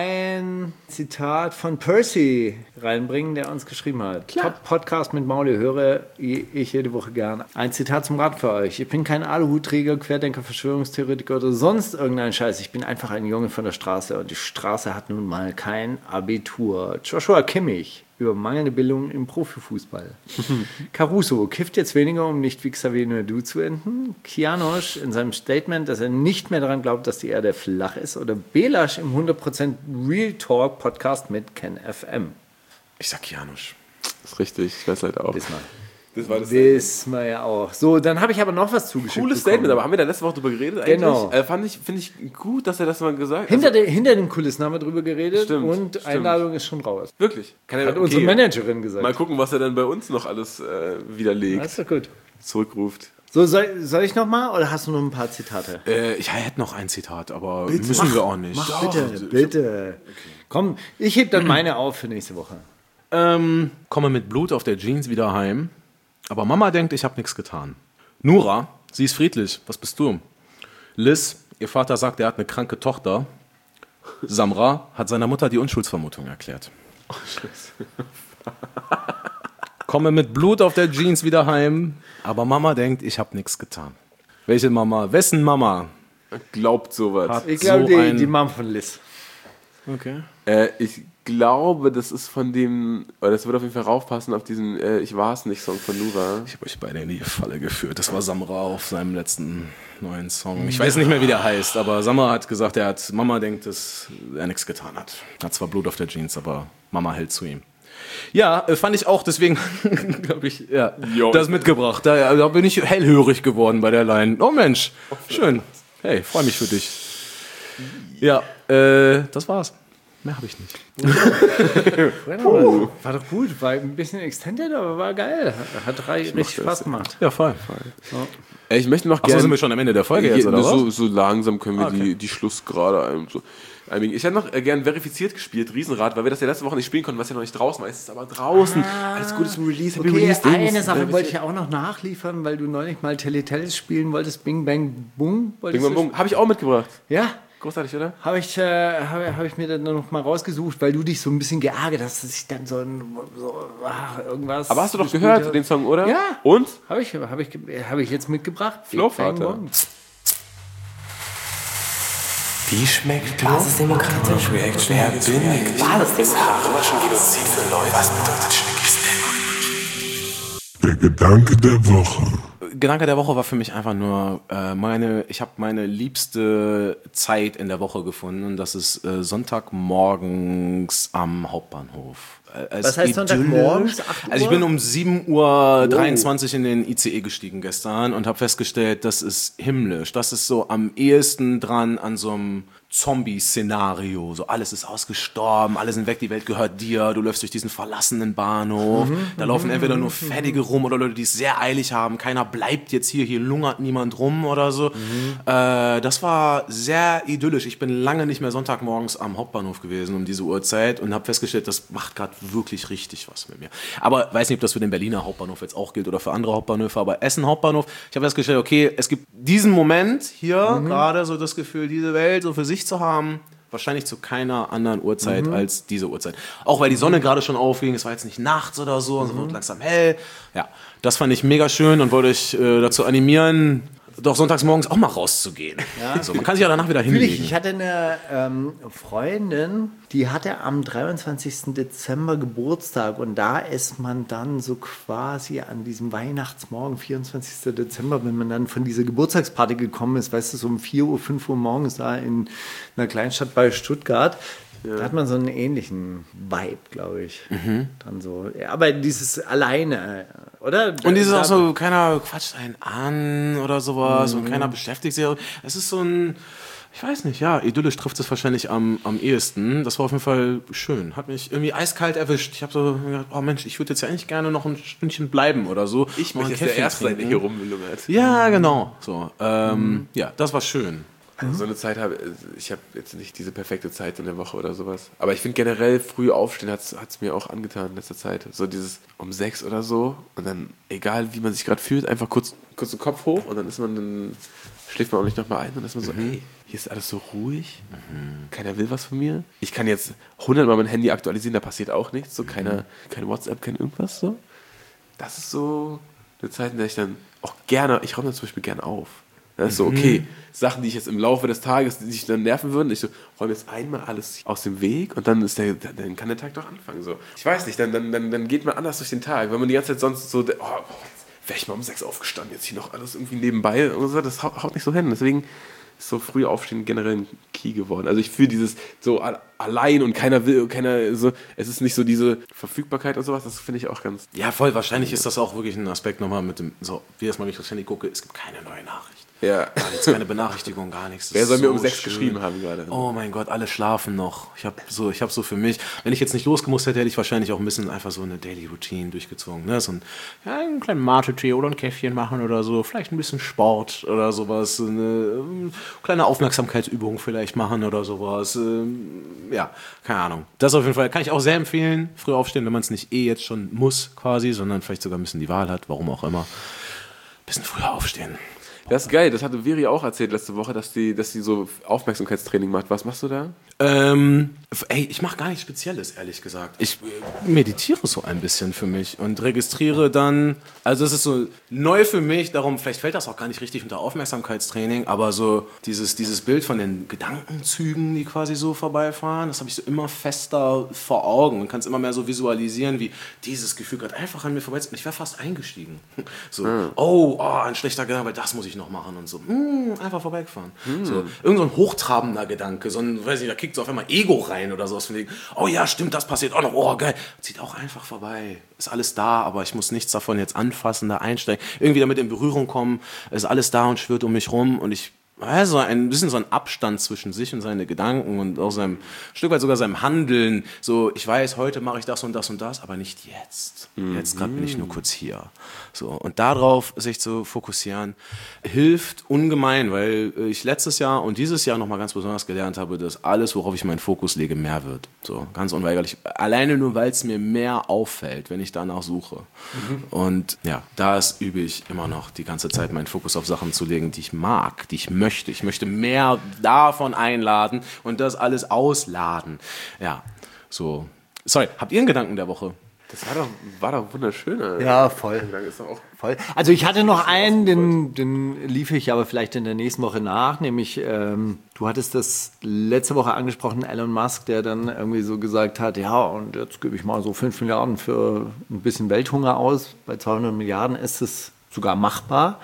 ein Zitat von Percy reinbringen, der uns geschrieben hat. Top Podcast mit Mauli, höre ich jede Woche gerne. Ein Zitat zum Rat für euch. Ich bin kein Aluhutträger, Querdenker, Verschwörungstheoretiker oder sonst irgendein Scheiß. Ich bin einfach ein Junge von der Straße und die Straße hat nun mal kein Abitur. Joshua Kimmich über mangelnde Bildung im Profifußball. Caruso kifft jetzt weniger, um nicht wie Xavier Naidoo zu enden. Kianosch in seinem Statement, dass er nicht mehr daran glaubt, dass die Erde flach ist. Oder Belasch im hundert Prozent Real Talk Podcast mit Ken F M. Ich sag Janusz. Das ist richtig. Ich weiß leider auch. Diesmal. Das war das Wissen wir ja auch. So, dann habe ich aber noch was zugeschickt Cooles bekommen. Statement, aber haben wir da letzte Woche drüber geredet eigentlich? Genau. Äh, fand ich, finde ich gut, dass er das mal gesagt hat. Hinter, Also, den, hinter den Kulissen haben wir drüber geredet Stimmt, und stimmt. Einladung ist schon raus. wirklich. Kann er, Hat unsere Managerin gesagt. Mal gucken, was er dann bei uns noch alles äh, widerlegt, Das ist doch gut. zurückruft. So, soll, soll ich noch mal oder hast du noch ein paar Zitate? Äh, ich hätte noch ein Zitat, aber müssen wir auch nicht. Mach bitte, bitte. Komm, ich heb dann meine auf für nächste Woche. Ähm, komme mit Blut auf der Jeans wieder heim. Aber Mama denkt, ich habe nichts getan. Nura, sie ist friedlich. Was bist du? Liz, ihr Vater sagt, er hat eine kranke Tochter. Samra hat seiner Mutter die Unschuldsvermutung erklärt. Oh, Scheiße. Komme mit Blut auf der Jeans wieder heim. Aber Mama denkt, ich habe nichts getan. Welche Mama? Wessen Mama? Glaubt sowas. Hat Ich glaube, so die, ein- die Mom von Liz. Okay. Äh, ich glaube, das ist von dem, oder das wird auf jeden Fall raufpassen auf diesen äh, Ich war's nicht Song von Nura. Ich habe euch beide in die Falle geführt. Das war Samra auf seinem letzten neuen Song. Ich weiß nicht mehr, wie der heißt, aber Samra hat gesagt, er hat, Mama denkt, dass er nichts getan hat. Hat zwar Blut auf der Jeans, aber Mama hält zu ihm. Ja, äh, fand ich auch, deswegen habe ich ja, Jo. das mitgebracht. Da, da bin ich hellhörig geworden bei der Line. Oh Mensch, schön. Hey, freue mich für dich. Ja, äh, das war's. Mehr habe ich nicht. Uh. War doch gut, war ein bisschen extended, aber war geil. Hat rei- richtig Spaß gemacht. Ja, voll. Äh, ich möchte noch Achso, gerne. sind wir schon am Ende der Folge jetzt, Hier, oder so, was? so langsam können wir Ah, okay. die, die Schlussgrade ein, so einbiegen. Ich hätte noch äh, gern verifiziert gespielt, Riesenrad, weil wir das ja letzte Woche nicht spielen konnten, was ja noch nicht draußen war. Es ist aber draußen. Alles Gute zum Release. Happy Okay, Release Dings. eine Sache Verifiziert. wollte ich auch noch nachliefern, weil du neulich mal Teletubbies spielen wolltest. Bing Bang Boom. Bing wolltest Bang du- Boom. Habe ich auch mitgebracht. Ja, Großartig, oder? habe ich, äh, hab, hab ich mir dann noch mal rausgesucht, weil du dich so ein bisschen geärgert hast, dass ich dann so, ein, so ach, irgendwas. Aber hast du doch gespielt gehört, hab. den Song, oder? Ja. Und? Habe ich, hab ich, hab ich jetzt mitgebracht. Flowvater. Bing Bang Boom. Wie schmeckt Basisdemokratisch? Reaction? Wer bin ich? Basisdemokratisch. Genozid für Leute. Was bedeutet Schnickis? Der Gedanke der Woche. Gedanke der Woche war für mich einfach nur äh, meine, ich habe meine liebste Zeit in der Woche gefunden und das ist äh, Sonntagmorgens am Hauptbahnhof. Äh, es Was heißt Idylle. Sonntagmorgens? acht Also ich Uhr? bin um sieben Uhr dreiundzwanzig in den I C E gestiegen gestern und habe festgestellt, das ist himmlisch. Das ist so am ehesten dran an so einem Zombie-Szenario, so alles ist ausgestorben, alle sind weg, die Welt gehört dir, du läufst durch diesen verlassenen Bahnhof, mhm, da laufen mhm, entweder nur Fertige rum oder Leute, die es sehr eilig haben, keiner bleibt jetzt hier, hier lungert niemand rum oder so. Mhm. Äh, das war sehr idyllisch. Ich bin lange nicht mehr Sonntagmorgens am Hauptbahnhof gewesen um diese Uhrzeit und habe festgestellt, das macht gerade wirklich richtig was mit mir. Aber weiß nicht, ob das für den Berliner Hauptbahnhof jetzt auch gilt oder für andere Hauptbahnhöfe, aber Essen Hauptbahnhof, ich habe festgestellt, okay, es gibt diesen Moment hier, mhm. gerade so das Gefühl, diese Welt so für sich zu haben, wahrscheinlich zu keiner anderen Uhrzeit mhm. als diese Uhrzeit. Auch weil die Sonne gerade schon aufging, es war jetzt nicht nachts oder so, mhm. es wird langsam hell. Ja, das fand ich mega schön und wollte euch äh, dazu animieren, doch sonntags morgens auch mal rauszugehen. Ja. So, man kann sich ja danach wieder hinlegen. Ich hatte eine ähm, Freundin, die hatte am dreiundzwanzigsten Dezember Geburtstag und da ist man dann so quasi an diesem Weihnachtsmorgen, vierundzwanzigsten Dezember, wenn man dann von dieser Geburtstagsparty gekommen ist, weißt du, so um vier Uhr, fünf Uhr morgens da in einer Kleinstadt bei Stuttgart. Ja. Da hat man so einen ähnlichen Vibe, glaube ich. Mhm. Dann so, ja, aber dieses alleine, oder? Und dieses auch so, keiner quatscht einen an oder sowas mhm. und keiner beschäftigt sich. Es ist so ein, ich weiß nicht, ja, idyllisch trifft es wahrscheinlich am, am ehesten. Das war auf jeden Fall schön. Hat mich irgendwie eiskalt erwischt. Ich habe so gedacht, oh Mensch, ich würde jetzt ja eigentlich gerne noch ein Stündchen bleiben oder so. Ich möchte jetzt der Erste sein, der hier rumlungert. Ja, genau. So, ähm, mhm. Ja, das war schön. Also so eine Zeit habe ich habe jetzt nicht diese perfekte Zeit in der Woche oder sowas. Aber ich finde generell früh aufstehen hat es mir auch angetan in letzter Zeit. So dieses um sechs oder so und dann, egal wie man sich gerade fühlt, einfach kurz, kurz den Kopf hoch und dann ist man, dann schläft man auch nicht nochmal ein und dann ist man so, mhm. hey, hier ist alles so ruhig, mhm. keiner will was von mir. Ich kann jetzt hundertmal mein Handy aktualisieren, da passiert auch nichts. So keiner, kein WhatsApp, kein irgendwas. So. Das ist so eine Zeit, in der ich dann auch gerne, ich räume dann zum Beispiel gerne auf. Das ist so, okay, mhm. Sachen, die ich jetzt im Laufe des Tages, die sich dann nerven würden, ich so, räume jetzt einmal alles aus dem Weg und dann ist der, dann kann der Tag doch anfangen. So. Ich weiß nicht, dann, dann, dann, dann geht man anders durch den Tag, wenn man die ganze Zeit sonst so, oh, wäre ich mal um sechs aufgestanden, jetzt hier noch alles irgendwie nebenbei und so, das haut, haut nicht so hin. Deswegen ist so früh aufstehen generell ein Key geworden. Also ich fühle dieses so allein und keiner will, keiner so, es ist nicht so diese Verfügbarkeit und sowas, das finde ich auch ganz... Ja, voll, wahrscheinlich ist das auch wirklich ein Aspekt nochmal mit dem, so, wie erstmal, wenn ich aufs Handy gucke, es gibt keine neue Nachricht. Ja. Gar nichts, keine Benachrichtigung, gar nichts. Das Wer soll so mir um sechs schön. geschrieben haben gerade? Oh mein Gott, alle schlafen noch. Ich habe so, ich hab so für mich, wenn ich jetzt nicht losgemusst hätte, hätte ich wahrscheinlich auch ein bisschen einfach so eine Daily Routine durchgezogen. Ne? So ein, ja, einen kleinen Mate-Tee oder ein Käffchen machen oder so. Vielleicht ein bisschen Sport oder sowas. Eine ähm, kleine Aufmerksamkeitsübung vielleicht machen oder sowas. Ähm, ja, keine Ahnung. Das auf jeden Fall kann ich auch sehr empfehlen. Früh aufstehen, wenn man es nicht eh jetzt schon muss quasi, sondern vielleicht sogar ein bisschen die Wahl hat, warum auch immer. Ein bisschen früher aufstehen. Das ist geil, das hatte Viri auch erzählt letzte Woche, dass die, dass die so Aufmerksamkeitstraining macht. Was machst du da? Ähm, ey, ich mache gar nichts Spezielles, ehrlich gesagt. Ich äh, meditiere so ein bisschen für mich und registriere dann, also es ist so neu für mich, darum, vielleicht fällt das auch gar nicht richtig unter Aufmerksamkeitstraining, aber so dieses, dieses Bild von den Gedankenzügen, die quasi so vorbeifahren, das habe ich so immer fester vor Augen und kann es immer mehr so visualisieren, wie dieses Gefühl gerade einfach an mir vorbei ist. Und ich wäre fast eingestiegen. So, mhm. oh, oh, ein schlechter Gedanke, weil das muss ich noch machen und so. Mm, einfach vorbeigefahren. Mhm. So, irgend so ein hochtrabender Gedanke, so ein, weiß nicht, da kickt so auf einmal Ego rein oder sowas von wegen, oh ja, stimmt, das passiert auch noch, oh geil, zieht auch einfach vorbei. Ist alles da, aber ich muss nichts davon jetzt anfassen, da einsteigen, irgendwie damit in Berührung kommen, ist alles da und schwirrt um mich rum und ich Also ein bisschen so ein Abstand zwischen sich und seine Gedanken und auch seinem, ein Stück weit sogar seinem Handeln. So, ich weiß, heute mache ich das und das und das, aber nicht jetzt. Mhm. Jetzt gerade bin ich nur kurz hier. So, und darauf sich zu fokussieren, hilft ungemein, weil ich letztes Jahr und dieses Jahr nochmal ganz besonders gelernt habe, dass alles, worauf ich meinen Fokus lege, mehr wird. So, ganz unweigerlich. Alleine nur, weil es mir mehr auffällt, wenn ich danach suche. Mhm. Und ja, das übe ich immer noch die ganze Zeit, meinen Fokus auf Sachen zu legen, die ich mag, die ich möchte. Ich möchte mehr davon einladen und das alles ausladen. Ja, so. Sorry, habt ihr einen Gedanken der Woche? Das war doch, war doch wunderschön. Ja, voll. Ist doch auch voll. Also ich hatte noch einen, den, den liefere ich aber vielleicht in der nächsten Woche nach, nämlich ähm, du hattest das letzte Woche angesprochen, Elon Musk, der dann irgendwie so gesagt hat, ja, und jetzt gebe ich mal so fünf Milliarden für ein bisschen Welthunger aus. Bei zweihundert Milliarden ist es sogar machbar.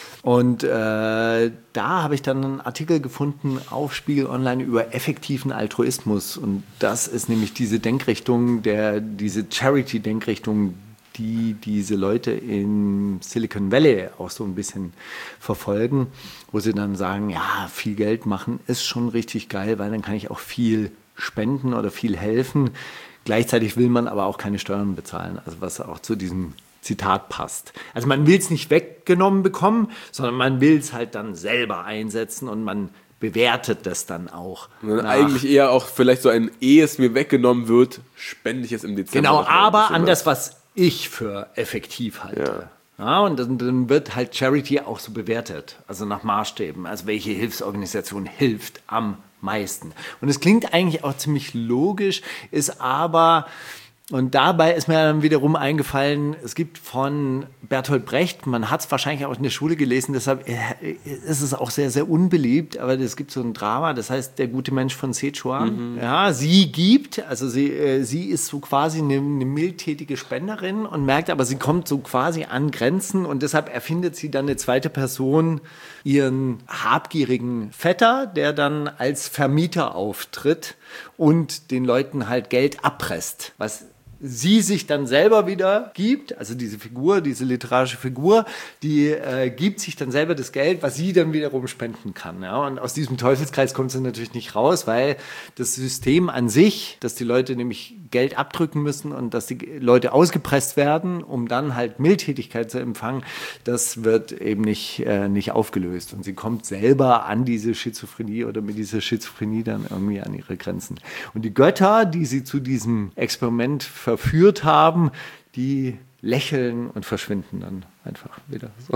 Und äh, da habe ich dann einen Artikel gefunden auf Spiegel Online über effektiven Altruismus. Und das ist nämlich diese Denkrichtung, der, diese Charity-Denkrichtung, die diese Leute in Silicon Valley auch so ein bisschen verfolgen, wo sie dann sagen, ja, viel Geld machen ist schon richtig geil, weil dann kann ich auch viel spenden oder viel helfen. Gleichzeitig will man aber auch keine Steuern bezahlen, also was auch zu diesem Zitat passt. Also man will es nicht weggenommen bekommen, sondern man will es halt dann selber einsetzen und man bewertet das dann auch. Und dann eigentlich eher auch vielleicht so ein, ehe es mir weggenommen wird, spende ich es im Dezember. Genau, aber an das das, was ich für effektiv halte. Ja. Ja, und dann, dann wird halt Charity auch so bewertet, also nach Maßstäben. Also welche Hilfsorganisation hilft am meisten. Und es klingt eigentlich auch ziemlich logisch, ist aber... Und dabei ist mir dann wiederum eingefallen, es gibt von Bertolt Brecht, man hat es wahrscheinlich auch in der Schule gelesen, deshalb ist es auch sehr, sehr unbeliebt, aber es gibt so ein Drama, das heißt Der gute Mensch von Sichuan. Mhm. Ja, sie gibt, also sie, äh, sie ist so quasi eine, eine mildtätige Spenderin und merkt aber, sie kommt so quasi an Grenzen und deshalb erfindet sie dann eine zweite Person, ihren habgierigen Vetter, der dann als Vermieter auftritt und den Leuten halt Geld abpresst, was sie sich dann selber wieder gibt, also diese Figur, diese literarische Figur, die äh, gibt sich dann selber das Geld, was sie dann wiederum spenden kann. Ja? Und aus diesem Teufelskreis kommt sie natürlich nicht raus, weil das System an sich, dass die Leute nämlich Geld abdrücken müssen und dass die Leute ausgepresst werden, um dann halt Mildtätigkeit zu empfangen, das wird eben nicht, äh, nicht aufgelöst. Und sie kommt selber an diese Schizophrenie oder mit dieser Schizophrenie dann irgendwie an ihre Grenzen. Und die Götter, die sie zu diesem Experiment verführt haben, die lächeln und verschwinden dann einfach wieder so.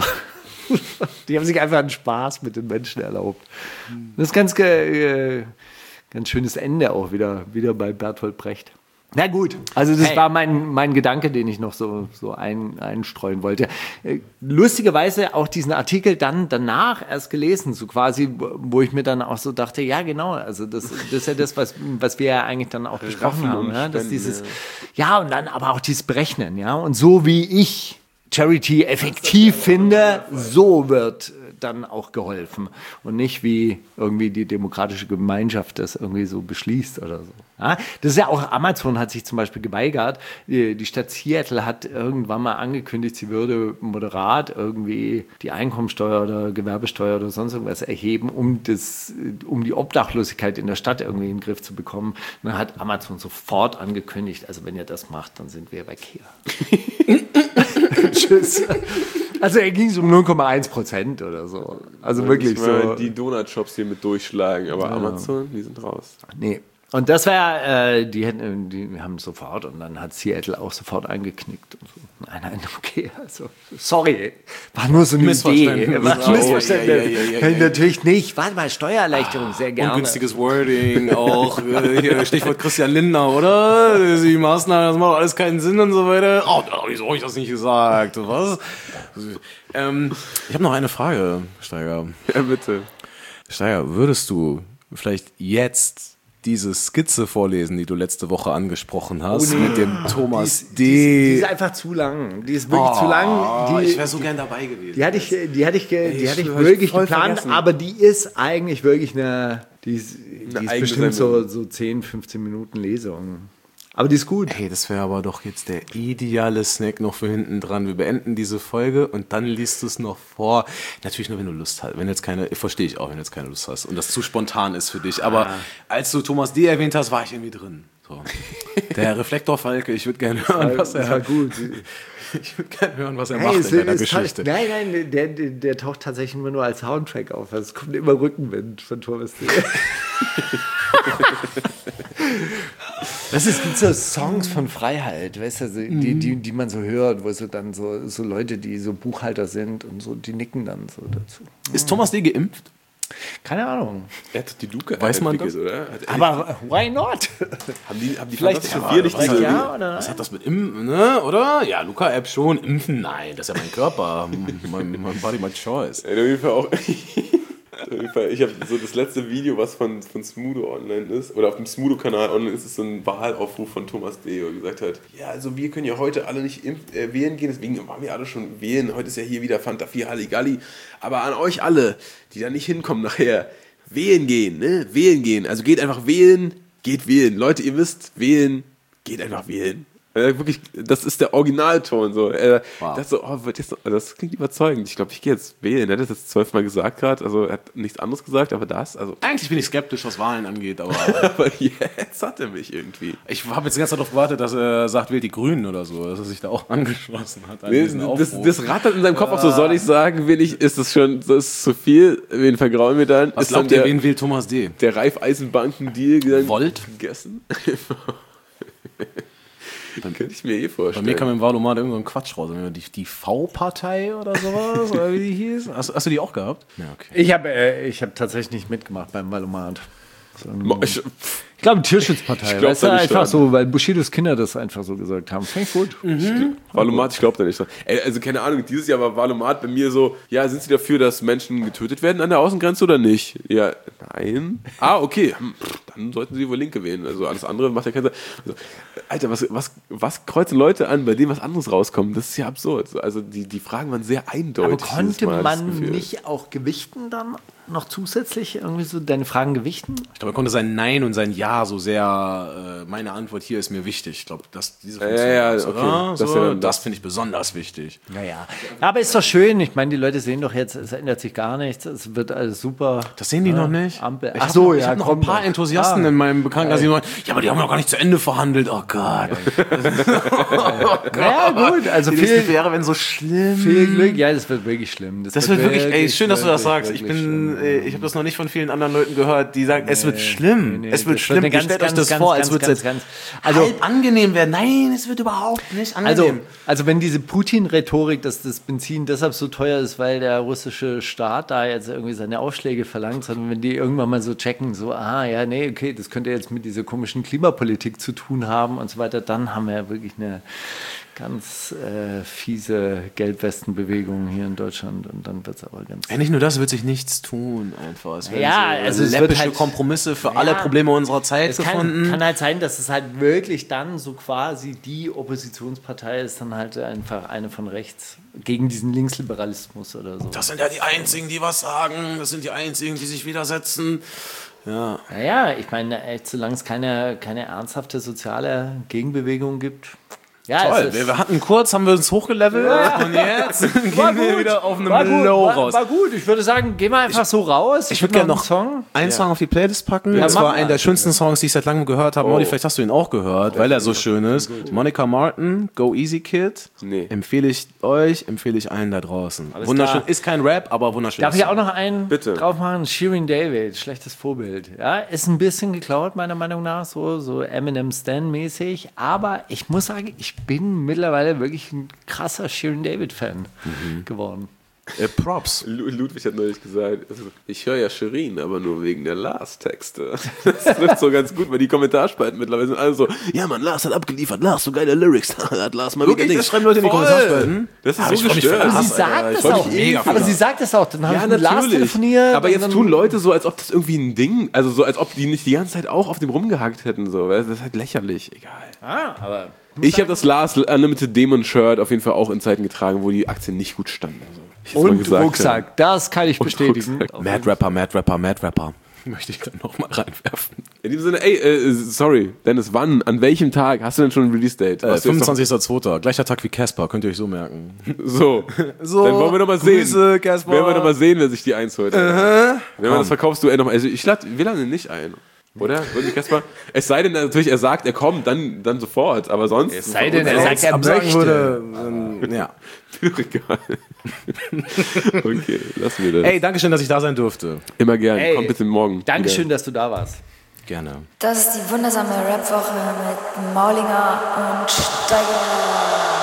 Die haben sich einfach einen Spaß mit den Menschen erlaubt. Das ist ganz, äh, ganz schönes Ende auch wieder, wieder bei Bertolt Brecht. Na gut, also das hey. war mein, mein Gedanke, den ich noch so, so ein, einstreuen wollte. Lustigerweise auch diesen Artikel dann danach erst gelesen, so quasi, wo ich mir dann auch so dachte, ja genau, also das, das ist ja das, was, was wir ja eigentlich dann auch besprochen haben, ja, dass dieses, ja und dann aber auch dieses Berechnen, ja, und so wie ich Charity effektiv finde, so wird dann auch geholfen und nicht wie irgendwie die demokratische Gemeinschaft das irgendwie so beschließt oder so. Ja, das ist ja auch, Amazon hat sich zum Beispiel geweigert, die, die Stadt Seattle hat irgendwann mal angekündigt, sie würde moderat irgendwie die Einkommensteuer oder Gewerbesteuer oder sonst irgendwas erheben, um, das, um die Obdachlosigkeit in der Stadt irgendwie in den Griff zu bekommen. Und dann hat Amazon sofort angekündigt, also wenn ihr das macht, dann sind wir weg hier. Tschüss. Also er ging so um null Komma eins Prozent oder so. Also ja, wirklich so. Die Donut-Shops hier mit durchschlagen, aber ja. Amazon, die sind raus. Nee. Und das war, äh, die, hätten, die haben sofort, und dann hat Seattle auch sofort eingeknickt. Und so. Nein, nein, okay, also, sorry, war nur so eine Idee. War ein Missverständnis. Ja, ja, ja, ja, ja, ja. Natürlich nicht. Warte mal, Steuererleichterung, ah, sehr gerne. Ungünstiges Wording, auch hier, Stichwort Christian Lindner, oder? Die Maßnahmen, das macht alles keinen Sinn und so weiter. Oh, wieso habe ich das nicht gesagt? Was? Ähm, ich habe noch eine Frage, Steiger. Ja, bitte. Steiger, würdest du vielleicht jetzt diese Skizze vorlesen, die du letzte Woche angesprochen hast, oh, nee. mit dem Thomas die ist, D. Die, die ist einfach zu lang. Die ist wirklich oh, zu lang. Die, ich wäre so gern dabei gewesen. Die hatte ich, die hatte ich, die Ey, hatte ich wirklich geplant, vergessen. Aber die ist eigentlich wirklich eine, die ist, die eine ist bestimmt so, so zehn, fünfzehn Minuten Lesung. Aber die ist gut. Hey, das wäre aber doch jetzt der ideale Snack noch für hinten dran. Wir beenden diese Folge und dann liest du es noch vor. Natürlich nur, wenn du Lust hast. Wenn jetzt keine, verstehe ich auch, wenn du jetzt keine Lust hast und das zu spontan ist für dich. Aber ah. als du Thomas D. erwähnt hast, war ich irgendwie drin. So. Der Reflektorfalke, ich würde gerne hören, was er. Das war gut. Ich würde gerne hören, was er hey, macht in deiner Geschichte. Nein, nein, der, der, der taucht tatsächlich immer nur als Soundtrack auf. Also es kommt immer Rückenwind von Thomas D. Das ist, gibt so Songs von Freiheit, weißt du, die, die, die man so hört, wo so dann so, so Leute, die so Buchhalter sind und so, die nicken dann so dazu. Ist Thomas D. geimpft? Keine Ahnung. Er hat die Luca Weiß man das? Oder? Aber why not? Haben die, haben die vielleicht ja, vier nicht diese ja, oder? Was hat das mit Impfen, ne? Oder? Ja, Luca-App schon. Impfen? Nein, das ist ja mein Körper. mein, mein Body, my choice. Ja, auf jeden Fall auch. Ich habe so das letzte Video, was von, von Smudo online ist, oder auf dem Smudo-Kanal online ist, ist so ein Wahlaufruf von Thomas D., wo er gesagt hat, ja, also wir können ja heute alle nicht impf- äh, wählen gehen, deswegen waren wir alle schon wählen, heute ist ja hier wieder Fanta vier Halligalli, aber an euch alle, die da nicht hinkommen nachher, wählen gehen, ne, wählen gehen, also geht einfach wählen, geht wählen, Leute, ihr wisst, wählen, geht einfach wählen. Äh, wirklich, das ist der Originalton. So. Äh, Wow. das, so, oh, wird jetzt, das klingt überzeugend. Ich glaube, ich gehe jetzt wählen. Er hat das jetzt zwölfmal gesagt gerade. Also er hat nichts anderes gesagt, aber das. Also, Eigentlich bin ich skeptisch, was Wahlen angeht, aber aber jetzt hat er mich irgendwie. ich habe jetzt die ganze Zeit darauf gewartet, dass er sagt, wählt die Grünen oder so, dass er sich da auch angeschlossen hat. An Nee, diesen das, Aufruf. das rattert in seinem Kopf auch so, soll ich sagen, will ich, ist das schon, das ist zu viel, wen vergrauen wir dann? Was ist dann glaubt ihr, der, wen wählt Thomas D.? der Raiffeisenbanken-Deal dann Volt? gegessen? Könnte ich mir eh Bei vorstellen. mir kam im Wahlomat irgendein Quatsch raus. Die, die V-Partei oder sowas, oder wie die hieß. Hast, hast du die auch gehabt? Ja, okay. Ich habe äh, ich hab tatsächlich nicht mitgemacht beim Valomat. Mo- ich, Ich glaube, Tierschutzpartei. Ich glaub weißt du, da nicht einfach dran. so, weil Bushidos Kinder das einfach so gesagt haben. Finde ich gut. Valomat, ich glaube da nicht dran. Ey, also keine Ahnung, dieses Jahr war Valomat bei mir so, ja, sind Sie dafür, dass Menschen getötet werden an der Außengrenze oder nicht? Ja, nein. Ah, okay, hm, pff, dann sollten Sie wohl Linke wählen. Also alles andere macht ja keinen Sinn. Also, Alter, was, was, was kreuzen Leute an, bei denen was anderes rauskommt? Das ist ja absurd. Also die, die Fragen waren sehr Aber eindeutig. konnte dieses Mal, das man Gefühl. nicht auch gewichten dann noch zusätzlich irgendwie so deine Fragen gewichten? Ich glaube, er konnte sein Nein und sein Ja so sehr, äh, meine Antwort hier ist mir wichtig. Ich glaube, das, diese Funktion, ja, ja, ist, okay. oder? Das So, ist ja dann das das. finde ich besonders wichtig. Naja. Aber ist doch schön. Ich meine, die Leute sehen doch jetzt, es ändert sich gar nichts. Es wird alles super. Das sehen die Ja, noch nicht. Ampel. Ich Ach hab so, noch, ich ja, habe noch ein komm paar doch. Enthusiasten Ah. in meinem Bekanntenkreis, die sagen, ja, aber die haben noch gar nicht zu Ende verhandelt. Oh Gott. Ja, gut. Also Die nächste viel, wäre, wenn so schlimm. viel Glück. Ja, das wird wirklich schlimm. Das wird wirklich, ey, schön, dass du das sagst. Ich wirklich bin, schlimm. äh, ich habe das noch nicht von vielen anderen Leuten gehört, die sagen, es wird schlimm. Nee, es wird das schlimm. eine Ihr ganz, stellt ganz, euch das ganz, vor, ganz, als würde es ganz, jetzt ganz- Also- halb angenehm werden. Nein, es wird überhaupt nicht Also, angenehm. also wenn diese Putin-Rhetorik, dass das Benzin deshalb so teuer ist, weil der russische Staat da jetzt irgendwie seine Aufschläge verlangt, sondern wenn die irgendwann mal so checken, so, ah ja, nee, okay, das könnte jetzt mit dieser komischen Klimapolitik zu tun haben und so weiter, dann haben wir ja wirklich eine ganz äh, fiese Gelbwestenbewegung hier in Deutschland und dann wird es aber ganz... Ja, nicht nur das, wird sich nichts tun einfach. Es werden Ja, so also es wird läppische halt- Kompromisse für Ja. alle Probleme unserer Zeit Es kann, gefunden. kann halt sein, dass es halt wirklich dann so quasi die Oppositionspartei ist, dann halt einfach eine von rechts gegen diesen Linksliberalismus oder so. Das sind ja die Einzigen, die was sagen. Das sind die Einzigen, die sich widersetzen. Ja. Naja, ich meine, echt, solange es keine, keine ernsthafte soziale Gegenbewegung gibt. Ja, Toll, es wir, ist, wir hatten kurz, haben wir uns hochgelevelt und jetzt gehen wir wieder auf einem war gut, Low war, raus. war gut. Ich würde sagen, gehen wir einfach so raus. Ich würde gerne noch einen Song. einen Song auf die Playlist packen. Ja, das mach war mal. einer der schönsten Songs, die ich seit langem gehört habe. Oh. Molly, vielleicht hast du ihn auch gehört, weil er so schön ist. Monica Martin, Go Easy Kid. Nee. Empfehle ich euch, empfehle ich allen da draußen. Alles Wunderschön. klar. Ist kein Rap, aber wunderschön. Darf ich auch noch einen Bitte. drauf machen? Shirin David, schlechtes Vorbild. Ja, ist ein bisschen geklaut, meiner Meinung nach, so, so Eminem Stan-mäßig. Aber ich muss sagen, ich bin mittlerweile wirklich ein krasser Shirin David-Fan geworden. Äh, Props. Lu- Ludwig hat neulich gesagt, also, ich höre ja Shirin, aber nur wegen der Lars-Texte. Das trifft so ganz gut, weil die Kommentarspalten mittlerweile sind alle so, ja man, Lars hat abgeliefert, Lars, so geile Lyrics, hat Lars mal Wirklich? wieder Das schreiben Leute in die Voll. Kommentarspalten? Das ist Ah, so ich freu mich gestört. für Aber Lars, sie sagt Alter. Ich es freu mich auch. mega für Aber Lars. sie sagt es auch. Dann habe Ja, ich mit Lars natürlich. telefoniert. Aber und jetzt dann- tun Leute so, als ob das irgendwie ein Ding, also so, als ob die nicht die ganze Zeit auch auf dem rumgehackt hätten. So. Das ist halt lächerlich. Egal. Ah, aber Ich habe das Lars Unlimited Demon Shirt auf jeden Fall auch in Zeiten getragen, wo die Aktien nicht gut standen. Also, ich jetzt mal und gesagt Rucksack, das kann ich bestätigen. Rucksack. Mad Rapper, Mad Rapper, Mad Rapper. Möchte ich dann nochmal reinwerfen. In diesem Sinne, ey, äh, sorry, Dennis, wann, an welchem Tag hast du denn schon ein Release-Date? Äh, Warst du jetzt noch- fünfundzwanzigster zweiter Gleicher Tag wie Casper, könnt ihr euch so merken. So. So, Dann wollen wir doch mal sehen. Grüße, Casper. Werden wir doch mal sehen, wer sich die eins holt. Wenn man das verkaufst du ey nochmal. Also ich lade, wir laden ihn nicht ein. Oder? Wirklich, Kasper? Es sei denn natürlich, er sagt, er kommt, dann, dann sofort. Aber sonst. Es sei denn, er sagt, er absagen möchte. würde, ähm, ja. Egal. Okay, lassen wir das. Ey, danke schön, dass ich da sein durfte. Immer gern. Ey, Komm bitte morgen. Dankeschön, wieder. dass du da warst. Gerne. Das ist die wundersame Rapwoche mit Maulinger und Steiger.